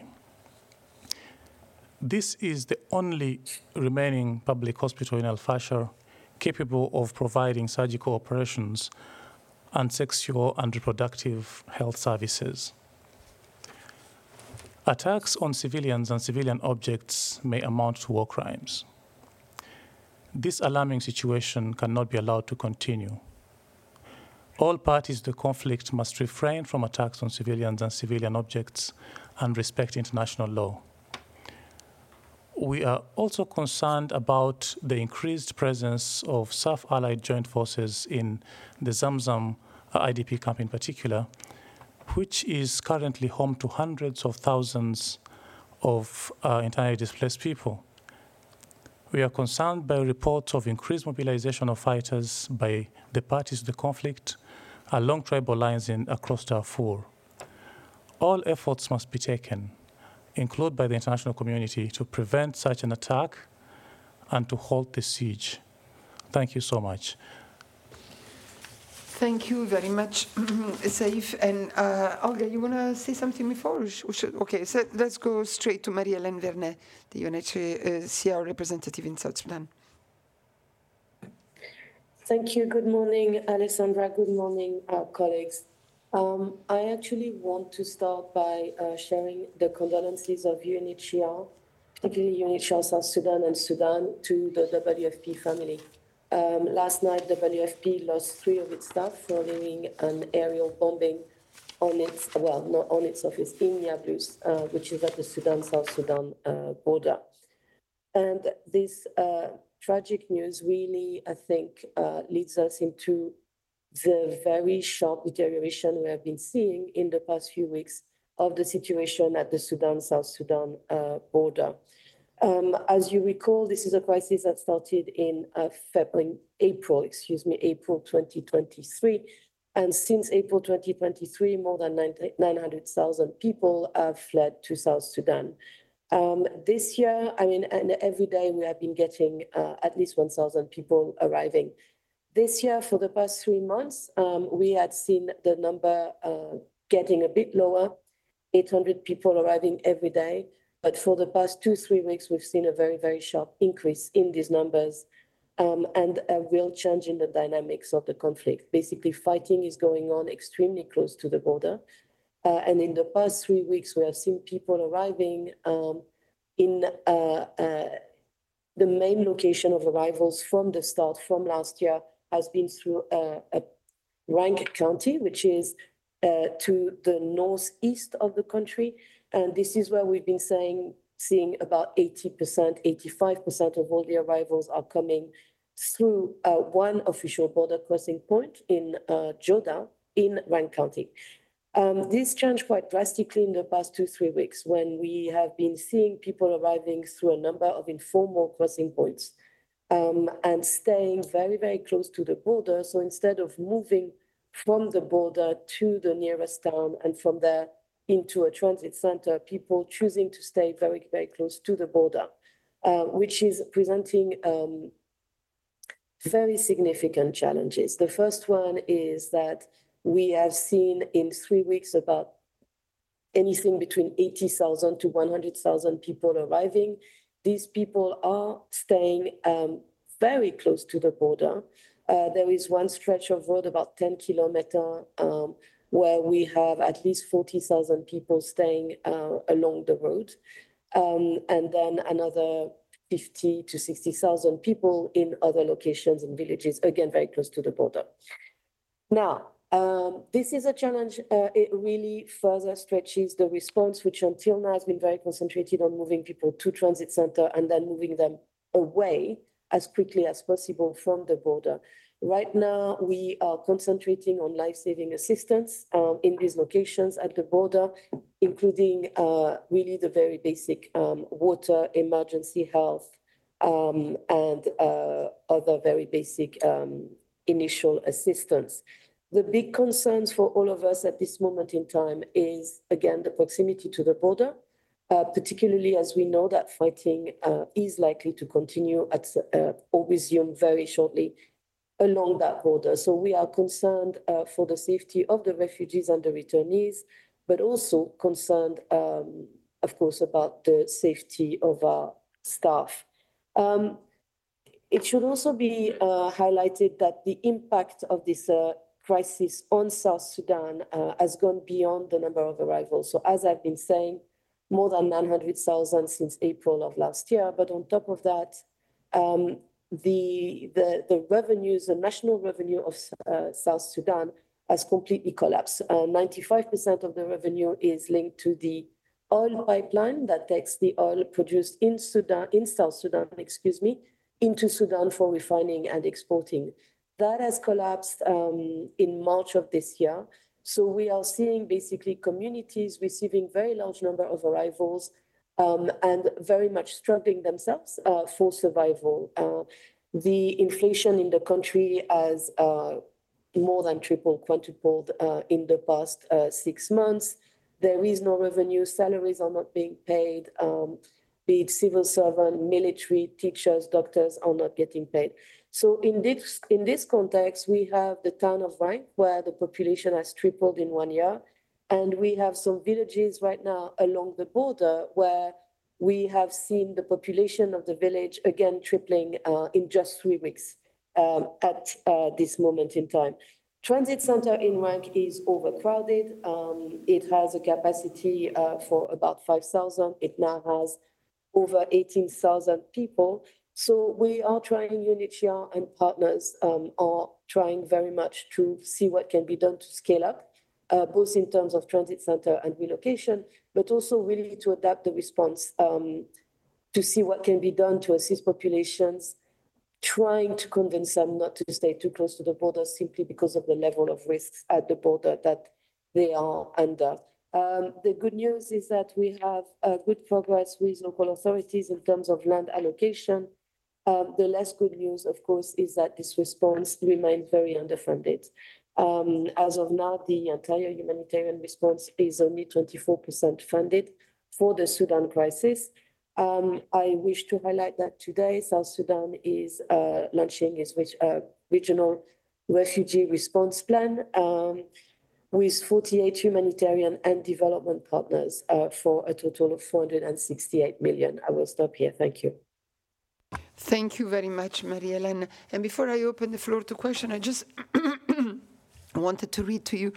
This is the only remaining public hospital in Al Fasher capable of providing surgical operations and sexual and reproductive health services. Attacks on civilians and civilian objects may amount to war crimes. This alarming situation cannot be allowed to continue. All parties to the conflict must refrain from attacks on civilians and civilian objects and respect international law. We are also concerned about the increased presence of SAF allied joint forces in the Zamzam IDP camp in particular, which is currently home to hundreds of thousands of internally displaced people. We are concerned by reports of increased mobilization of fighters by the parties to the conflict along tribal lines across Darfur. All efforts must be taken, included by the international community, to prevent such an attack and to halt the siege. Thank you so much. Thank you very much, Saif. And Olga, you want to say something before? Okay, so let's go straight to Marie-Hélène Vernet, the UNHCR representative in South Sudan. Thank you. Good morning, Alessandra. Good morning, colleagues. I actually want to start by sharing the condolences of UNHCR, particularly UNHCR South Sudan and Sudan, to the WFP family. Last night, WFP lost 3 of its staff following an aerial bombing on its, well, not on its office, in Nablus, which is at the Sudan-South Sudan border. And this tragic news really, I think, leads us into the very sharp deterioration we have been seeing in the past few weeks of the situation at the Sudan-South Sudan border. As you recall, this is a crisis that started in April 2023. And since April 2023, more than 900,000 people have fled to South Sudan. This year, and every day we have been getting at least 1,000 people arriving. This year, for the past 3 months, we had seen the number getting a bit lower, 800 people arriving every day. But for the past 2-3 weeks, we've seen a very, very sharp increase in these numbers and a real change in the dynamics of the conflict. Basically, fighting is going on extremely close to the border. And in the past 3 weeks, we have seen people arriving in the main location of arrivals from the start, from last year, has been through Rank County, which is to the northeast of the country. And this is where we've been seeing about 80%, 85% of all the arrivals are coming through one official border crossing point in Joda in Rank County. This changed quite drastically in the past 2-3 weeks when we have been seeing people arriving through a number of informal crossing points and staying very, very close to the border. So instead of moving from the border to the nearest town and from there into a transit center, people choosing to stay very, very close to the border, which is presenting very significant challenges. The first one is that we have seen in 3 weeks about anything between 80,000 to 100,000 people arriving. These people are staying very close to the border. There is one stretch of road, about 10 kilometers, where we have at least 40,000 people staying along the road. And then another 50 to 60,000 people in other locations and villages, again, very close to the border. Now, this is a challenge. It really further stretches the response, which until now has been very concentrated on moving people to transit center and then moving them away as quickly as possible from the border. Right now, we are concentrating on life-saving assistance in these locations at the border, including really the very basic water, emergency health, and other very basic initial assistance. The big concerns for all of us at this moment in time is, again, the proximity to the border, particularly as we know that fighting is likely to continue or resume very shortly along that border. So we are concerned for the safety of the refugees and the returnees, but also concerned, of course, about the safety of our staff. It should also be highlighted that the impact of this crisis on South Sudan has gone beyond the number of arrivals. So as I've been saying, more than 900,000 since April of last year. But on top of that, the revenues, the national revenue of South Sudan has completely collapsed. 95% of the revenue is linked to the oil pipeline that takes the oil produced in South Sudan, into Sudan for refining and exporting. That has collapsed in March of this year. So we are seeing basically communities receiving very large number of arrivals and very much struggling themselves for survival. The inflation in the country has more than quadrupled in the past 6 months. There is no revenue, salaries are not being paid, be it civil servant, military, teachers, doctors are not getting paid. So in this context, we have the town of Rank, where the population has tripled in 1 year. And we have some villages right now along the border where we have seen the population of the village again tripling in just 3 weeks at this moment in time. Transit center in Rank is overcrowded. It has a capacity for about 5,000. It now has over 18,000 people. So we are trying, UNHCR and partners are trying very much to see what can be done to scale up, both in terms of transit center and relocation, but also really to adapt the response to see what can be done to assist populations, trying to convince them not to stay too close to the border simply because of the level of risks at the border that they are under. The good news is that we have good progress with local authorities in terms of land allocation. The less good news, of course, is that this response remains very underfunded. As of now, the entire humanitarian response is only 24% funded for the Sudan crisis. I wish to highlight that today, South Sudan is launching its regional refugee response plan with 48 humanitarian and development partners for a total of 468 million. I will stop here. Thank you. Thank you very much, Marie-Hélène. And before I open the floor to question, I just wanted to read to you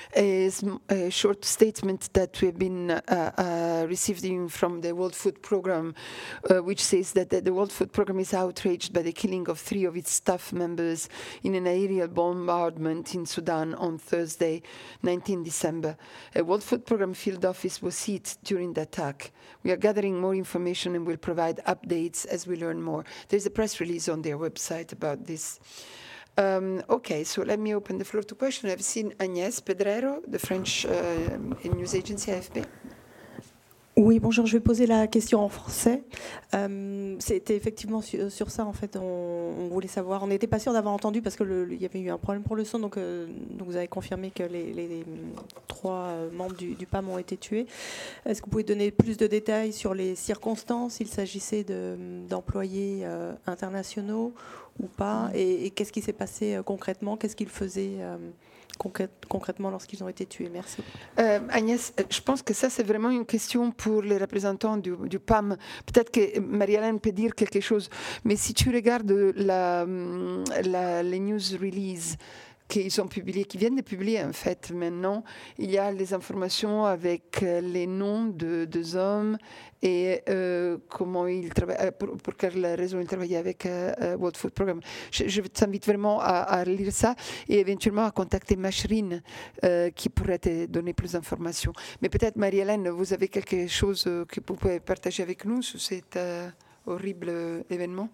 a short statement that we've been receiving from the World Food Programme, which says that the World Food Programme is outraged by the killing of 3 of its staff members in an aerial bombardment in Sudan on Thursday, 19 December. A World Food Programme field office was hit during the attack. We are gathering more information and will provide updates as we learn more. There's a press release on their website about this. Okay, so let me open the floor to questions. I've seen Agnès Pedrero, the French news agency AFP. Oui, bonjour, je vais poser la question en français. C'était effectivement sur ça, en fait, on voulait savoir. On n'était pas sûr d'avoir entendu parce qu'il y avait eu un problème pour le son, donc vous avez confirmé que les 3 membres du PAM ont été tués. Est-ce que vous pouvez donner plus de détails sur les circonstances? Il s'agissait d'employés internationaux ou pas? Et qu'est-ce qui s'est passé concrètement? Qu'est-ce qu'ils faisaient concrètement lorsqu'ils ont été tués? Merci. Agnès, je pense que ça, c'est vraiment une question pour les représentants du PAM. Peut-être que Marie-Hélène peut dire quelque chose, mais si tu regardes les news releases qui viennent de publier en fait maintenant. Il y a les informations avec les noms de deux hommes et comment ils travaillent, pour quelle raison ils travaillaient avec World Food Programme. Je t'invite vraiment à lire ça et éventuellement à contacter Mashrine qui pourrait te donner plus d'informations. Mais peut-être, Marie-Hélène, vous avez quelque chose que vous pouvez partager avec nous sur cet horrible événement?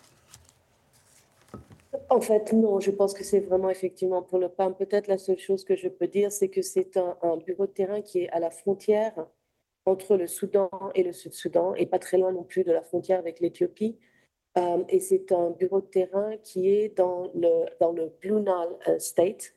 En fait, non, je pense que c'est vraiment effectivement pour le PAM. Peut-être la seule chose que je peux dire, c'est que c'est un bureau de terrain qui est à la frontière entre le Soudan et le Sud-Soudan, et pas très loin non plus de la frontière avec l'Éthiopie. Et c'est un bureau de terrain qui est dans le Blue Nile State.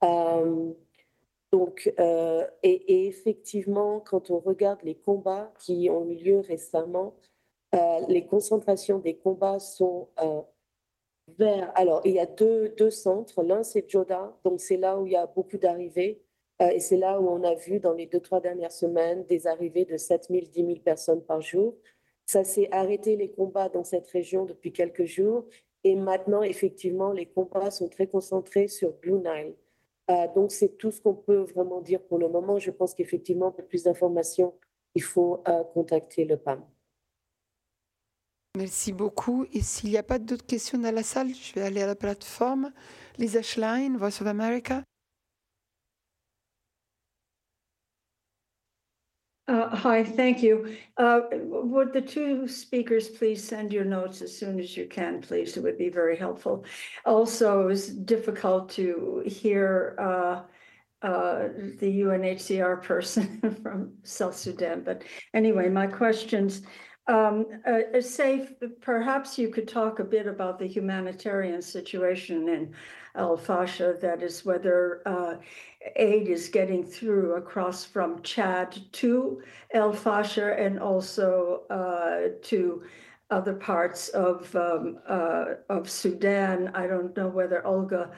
Et effectivement, quand on regarde les combats qui ont eu lieu récemment, les concentrations des combats sont alors, il y a deux centres. L'un, c'est Joda, donc c'est là où il y a beaucoup d'arrivées. Et c'est là où on a vu dans les 2-3 dernières semaines des arrivées de 7 000, 10 000 personnes par jour. Ça s'est arrêté les combats dans cette région depuis quelques jours. Et maintenant, effectivement, les combats sont très concentrés sur Blue Nile. Donc, c'est tout ce qu'on peut vraiment dire pour le moment. Je pense qu'effectivement, pour plus d'informations, il faut contacter le PAM. Merci beaucoup. Et s'il n'y a pas d'autres questions dans la salle, je vais aller à la plateforme. Lisa Schlein, Voice of America. Hi, thank you. Would the two speakers please send your notes as soon as you can, please? It would be very helpful. Also, it was difficult to hear the UNHCR person from South Sudan. But anyway, my questions. Saif, perhaps you could talk a bit about the humanitarian situation in Al-Fasher, that is whether aid is getting through across from Chad to Al-Fasher and also to other parts of Sudan. I don't know whether Olga,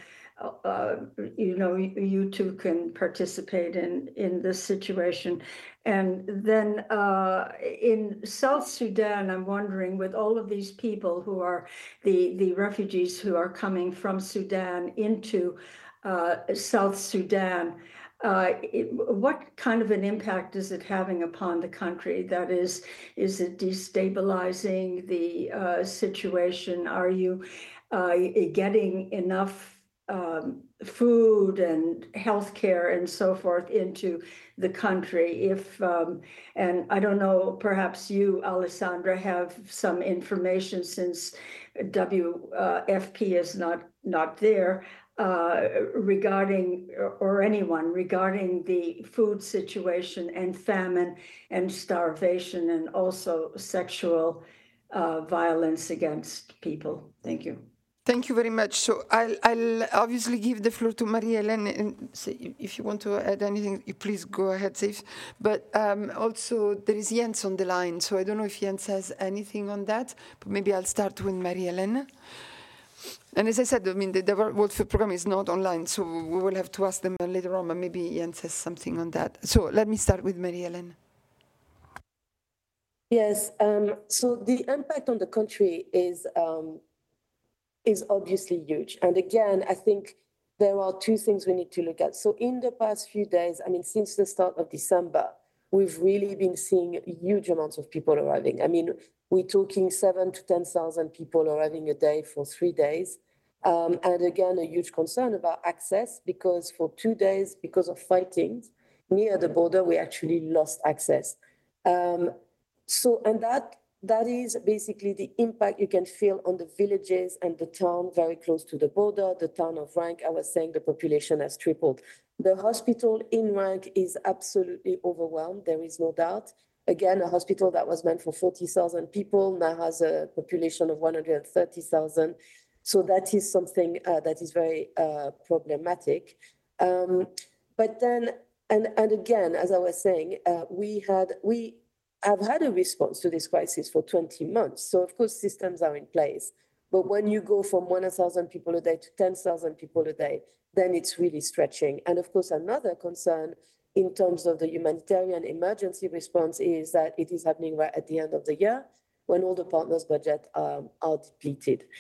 you two can participate in this situation. And then in South Sudan, I'm wondering, with all of these people who are the refugees who are coming from Sudan into South Sudan, what kind of an impact is it having upon the country? That is it destabilizing the situation? Are you getting enough food and healthcare and so forth into the country? And I don't know, perhaps you, Alessandra, have some information, since WFP is not there, regarding, or anyone regarding the food situation and famine and starvation and also sexual violence against people. Thank you. Thank you very much. So I'll obviously give the floor to Marie-Hélène, and say, if you want to add anything, please go ahead, Saif. But also there is Jens on the line, so I don't know if Jens has anything on that, but maybe I'll start with Marie-Hélène. And as I said, I mean, the World Food Programme is not online, so we will have to ask them later on, but maybe Jens has something on that. So let me start with Marie-Hélène. Yes, so the impact on the country is obviously huge. And again, I think there are two things we need to look at. So in the past few days, I mean, since the start of December, we've really been seeing huge amounts of people arriving. I mean, we're talking 7,000 to 10,000 people arriving a day for 3 days. And again, a huge concern about access, because for 2 days, because of fighting near the border, we actually lost access. And that is basically the impact you can feel on the villages and the town very close to the border. The town of Rank, I was saying, the population has tripled. The hospital in Rank is absolutely overwhelmed, there is no doubt. Again, a hospital that was meant for 40,000 people now has a population of 130,000. So that is something that is very problematic. But then, and again, as I was saying, we have had a response to this crisis for 20 months. So of course, systems are in place. But when you go from 1,000 people a day to 10,000 people a day, then it's really stretching. And of course, another concern in terms of the humanitarian emergency response is that it is happening right at the end of the year when all the partners' budgets are depleted.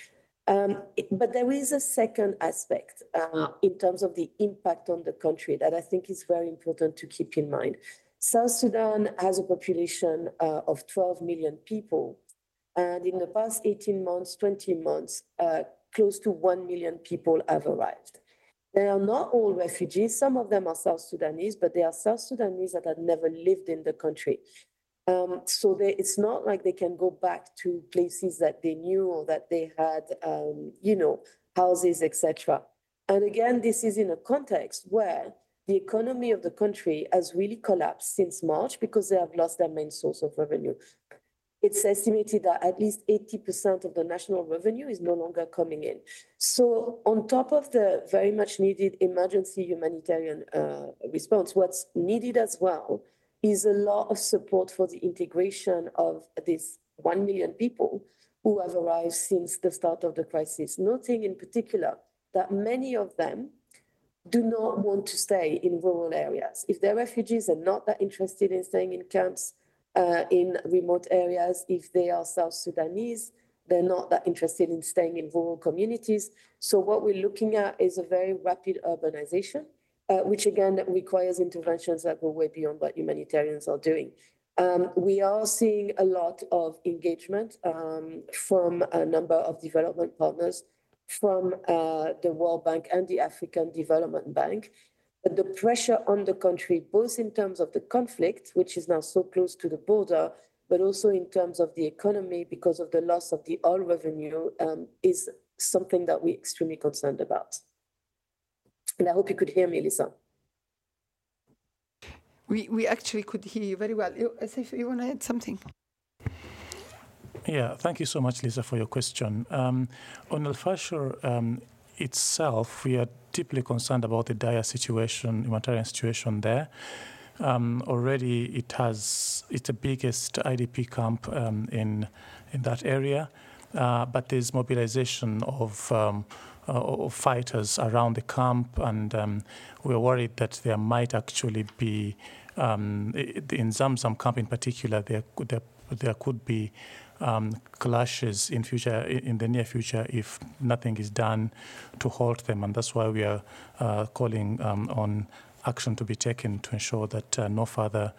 But there is a second aspect in terms of the impact on the country that I think is very important to keep in mind. South Sudan has a population of 12 million people. And in the past 18 months, 20 months, close to 1 million people have arrived. They are not all refugees. Some of them are South Sudanese, but they are South Sudanese that had never lived in the country. So it's not like they can go back to places that they knew or that they had, houses, etc. And again, this is in a context where the economy of the country has really collapsed since March because they have lost their main source of revenue. It's estimated that at least 80% of the national revenue is no longer coming in. So on top of the very much needed emergency humanitarian response, what's needed as well is a lot of support for the integration of these 1 million people who have arrived since the start of the crisis, noting in particular that many of them do not want to stay in rural areas. If they're refugees, they're not that interested in staying in camps in remote areas. If they are South Sudanese, they're not that interested in staying in rural communities. So what we're looking at is a very rapid urbanization, which again requires interventions that go way beyond what humanitarians are doing. We are seeing a lot of engagement from a number of development partners, from the World Bank and the African Development Bank. But the pressure on the country, both in terms of the conflict, which is now so close to the border, but also in terms of the economy because of the loss of the oil revenue, is something that we're extremely concerned about. And I hope you could hear me, Lisa. We actually could hear you very well. Asif, you want to add something? Yeah, thank you so much, Lisa, for your question. On Al-Fashir itself, we are deeply concerned about the dire situation, humanitarian situation there. Already it's the biggest IDP camp in that area, but there's mobilization of fighters around the camp, and we're worried that there might actually be, in Zamzam camp in particular, there could be clashes in the near future if nothing is done to halt them, and that's why we are calling on action to be taken to ensure that no further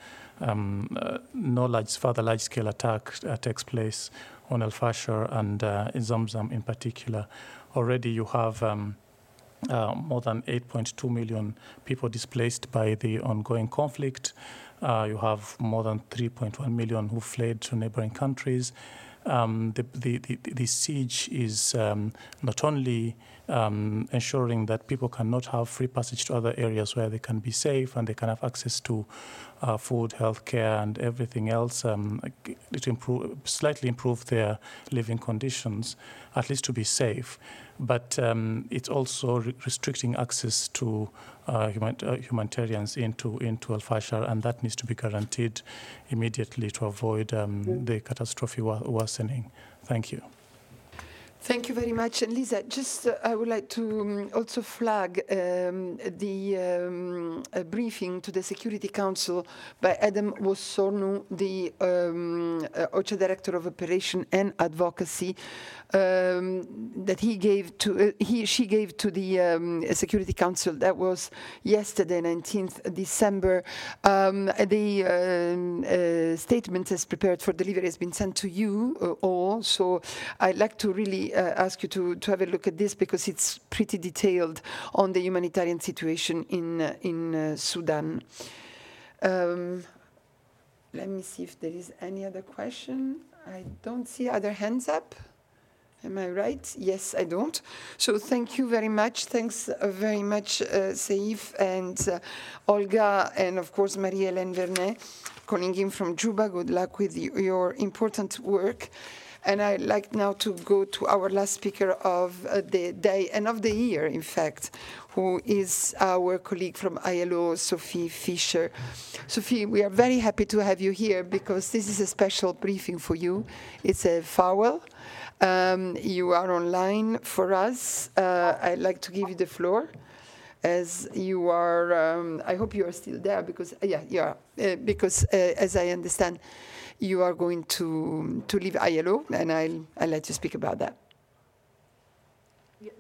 large-scale attack takes place on Al-Fashir and in Zamzam in particular. Already you have more than 8.2 million people displaced by the ongoing conflict. You have more than 3.1 million who fled to neighboring countries. The siege is not only ensuring that people cannot have free passage to other areas where they can be safe and they can have access to food, healthcare, and everything else, to slightly improve their living conditions, at least to be safe. But it's also restricting access to humanitarians into Al-Fashir, and that needs to be guaranteed immediately to avoid the catastrophe worsening. Thank you. Thank you very much. And Lisa, just I would like to also flag the briefing to the Security Council by Adam Wossornu, the OCHA Director of Operation and Advocacy, that she gave to the Security Council. That was yesterday, 19th December. The statement is prepared for delivery has been sent to you all. So I'd like to really ask you to have a look at this because it's pretty detailed on the humanitarian situation in Sudan. Let me see if there is any other question. I don't see other hands up. Am I right? Yes, I don't. So thank you very much. Thanks very much, Seif and Olga, and of course, Marie-Hélène Vernet, calling in from Juba. Good luck with your important work. And I'd like now to go to our last speaker of the day and of the year, in fact, who is our colleague from ILO, Sophie Fischer. Sophie, we are very happy to have you here because this is a special briefing for you. It's a farewell. You are online for us. I'd like to give you the floor. As you are, I hope you are still there because, yeah, you are. Because as I understand, you are going to leave ILO, and I'll let you speak about that.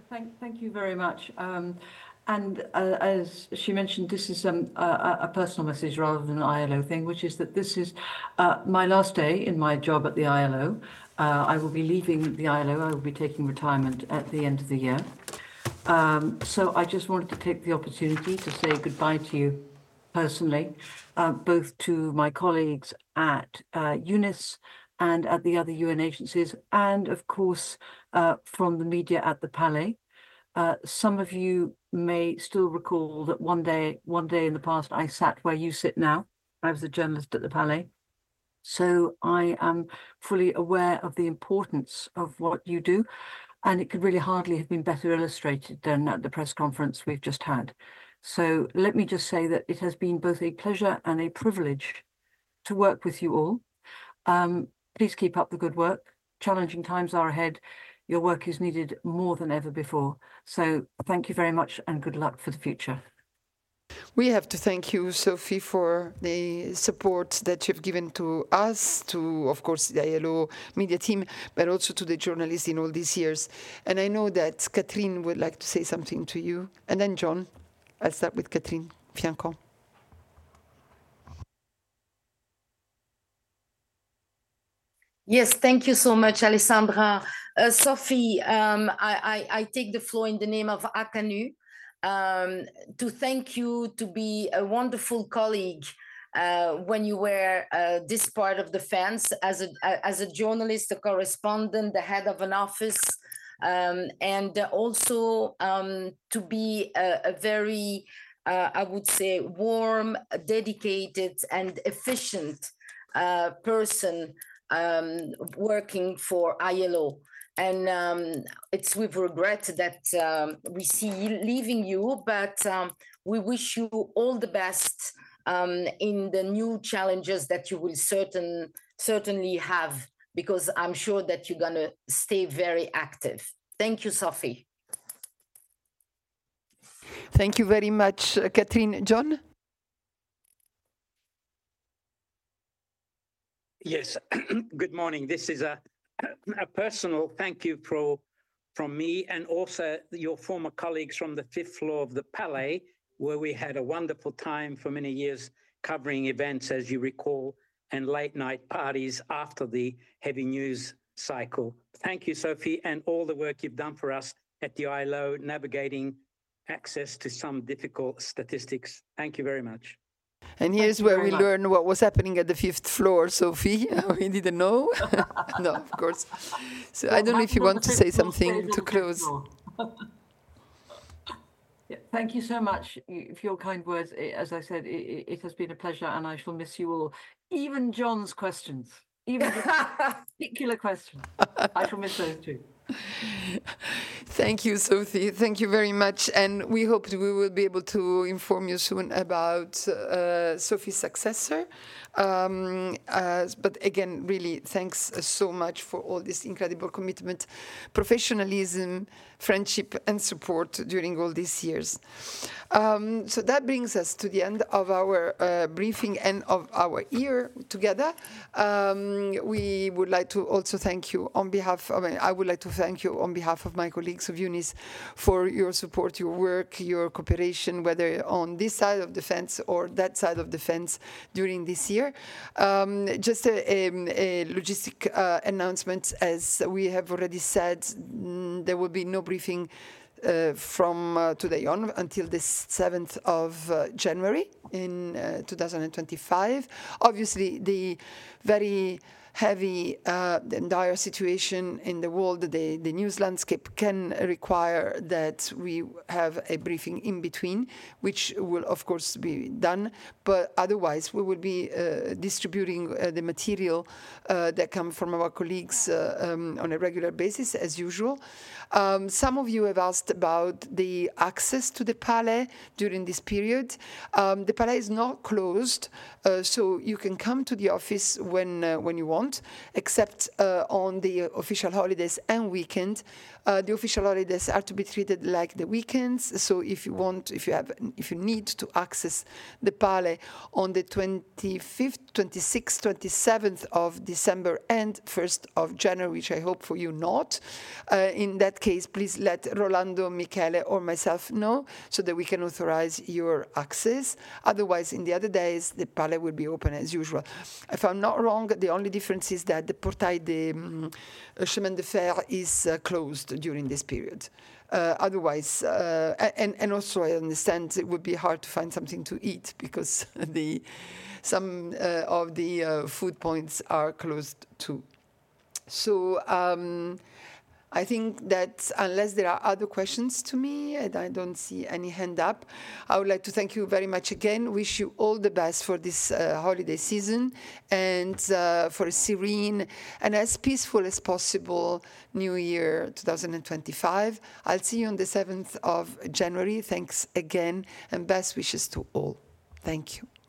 Thank you very much. And as she mentioned, this is a personal message rather than an ILO thing, which is that this is my last day in my job at the ILO. I will be leaving the ILO. I will be taking retirement at the end of the year. So I just wanted to take the opportunity to say goodbye to you personally, both to my colleagues at UNIS and at the other UN agencies, and of course, from the media at the Palais. Some of you may still recall that one day in the past, I sat where you sit now. I was a journalist at the Palais. So I am fully aware of the importance of what you do. And it could really hardly have been better illustrated than at the press conference we've just had. So let me just say that it has been both a pleasure and a privilege to work with you all. Please keep up the good work. Challenging times are ahead. Your work is needed more than ever before. So thank you very much and good luck for the future. We have to thank you, Sophie, for the support that you've given to us, to, of course, the ILO media team, but also to the journalists in all these years. And I know that Catherine would like to say something to you. And then John. I'll start with Catherine Fiancon. Yes, thank you so much, Alessandra. Sophie, I take the floor in the name of ACANU to thank you, to be a wonderful colleague when you were this part of the fence as a journalist, a correspondent, the head of an office, and also to be a very, I would say, warm, dedicated, and efficient person working for ILO. And it's with regret that we see you leaving you, but we wish you all the best in the new challenges that you will certainly have, because I'm sure that you're going to stay very active. Thank you, Sophie. Thank you very much, Catherine. John? Yes, good morning. This is a personal thank you from me and also your former colleagues from the 5th floor of the Palais, where we had a wonderful time for many years covering events, as you recall, and late night parties after the heavy news cycle. Thank you, Sophie, and all the work you've done for us at the ILO, navigating access to some difficult statistics. Thank you very much. And here's where we learn what was happening at the 5th floor, Sophie. We didn't know. No, of course. So well, I don't know if you want to say something to close. Yeah, thank you so much for your kind words. As I said, it has been a pleasure, and I shall miss you all. Even John's questions, even particular questions, I shall miss those too. Thank you, Sophie. Thank you very much. And we hope we will be able to inform you soon about Sophie's successor. But again, really, thanks so much for all this incredible commitment, professionalism, friendship, and support during all these years. So that brings us to the end of our briefing and of our year together. We would like to also thank you on behalf of, I would like to thank you on behalf of my colleagues of UNIS for your support, your work, your cooperation, whether on this side of the fence or that side of the fence during this year. Just a logistic announcement, as we have already said, there will be no briefing from today on until the 7th of January in 2025. Obviously, the very heavy and dire situation in the world, the news landscape can require that we have a briefing in between, which will of course be done, but otherwise we will be distributing the material that come from our colleagues on a regular basis as usual. Some of you have asked about the access to the Palais during this period. The Palais is not closed, so you can come to the office when you want, except on the official holidays and weekend. The official holidays are to be treated like the weekends. So if you need to access the Palais on the 25th, 26th, 27th of December and 1st of January, which I hope for you not, in that case, please let Rolando, Michele, or myself know so that we can authorize your access. Otherwise, in the other days, the Palais will be open as usual. If I'm not wrong, the only difference is that the Portail de Chemin de Fer is closed during this period. Otherwise, and also I understand it would be hard to find something to eat because some of the food points are closed too. So I think that unless there are other questions to me, and I don't see any hand up, I would like to thank you very much again. Wish you all the best for this holiday season and for a serene and as peaceful as possible New Year 2025. I'll see you on the 7th of January. Thanks again and best wishes to all. Thank you.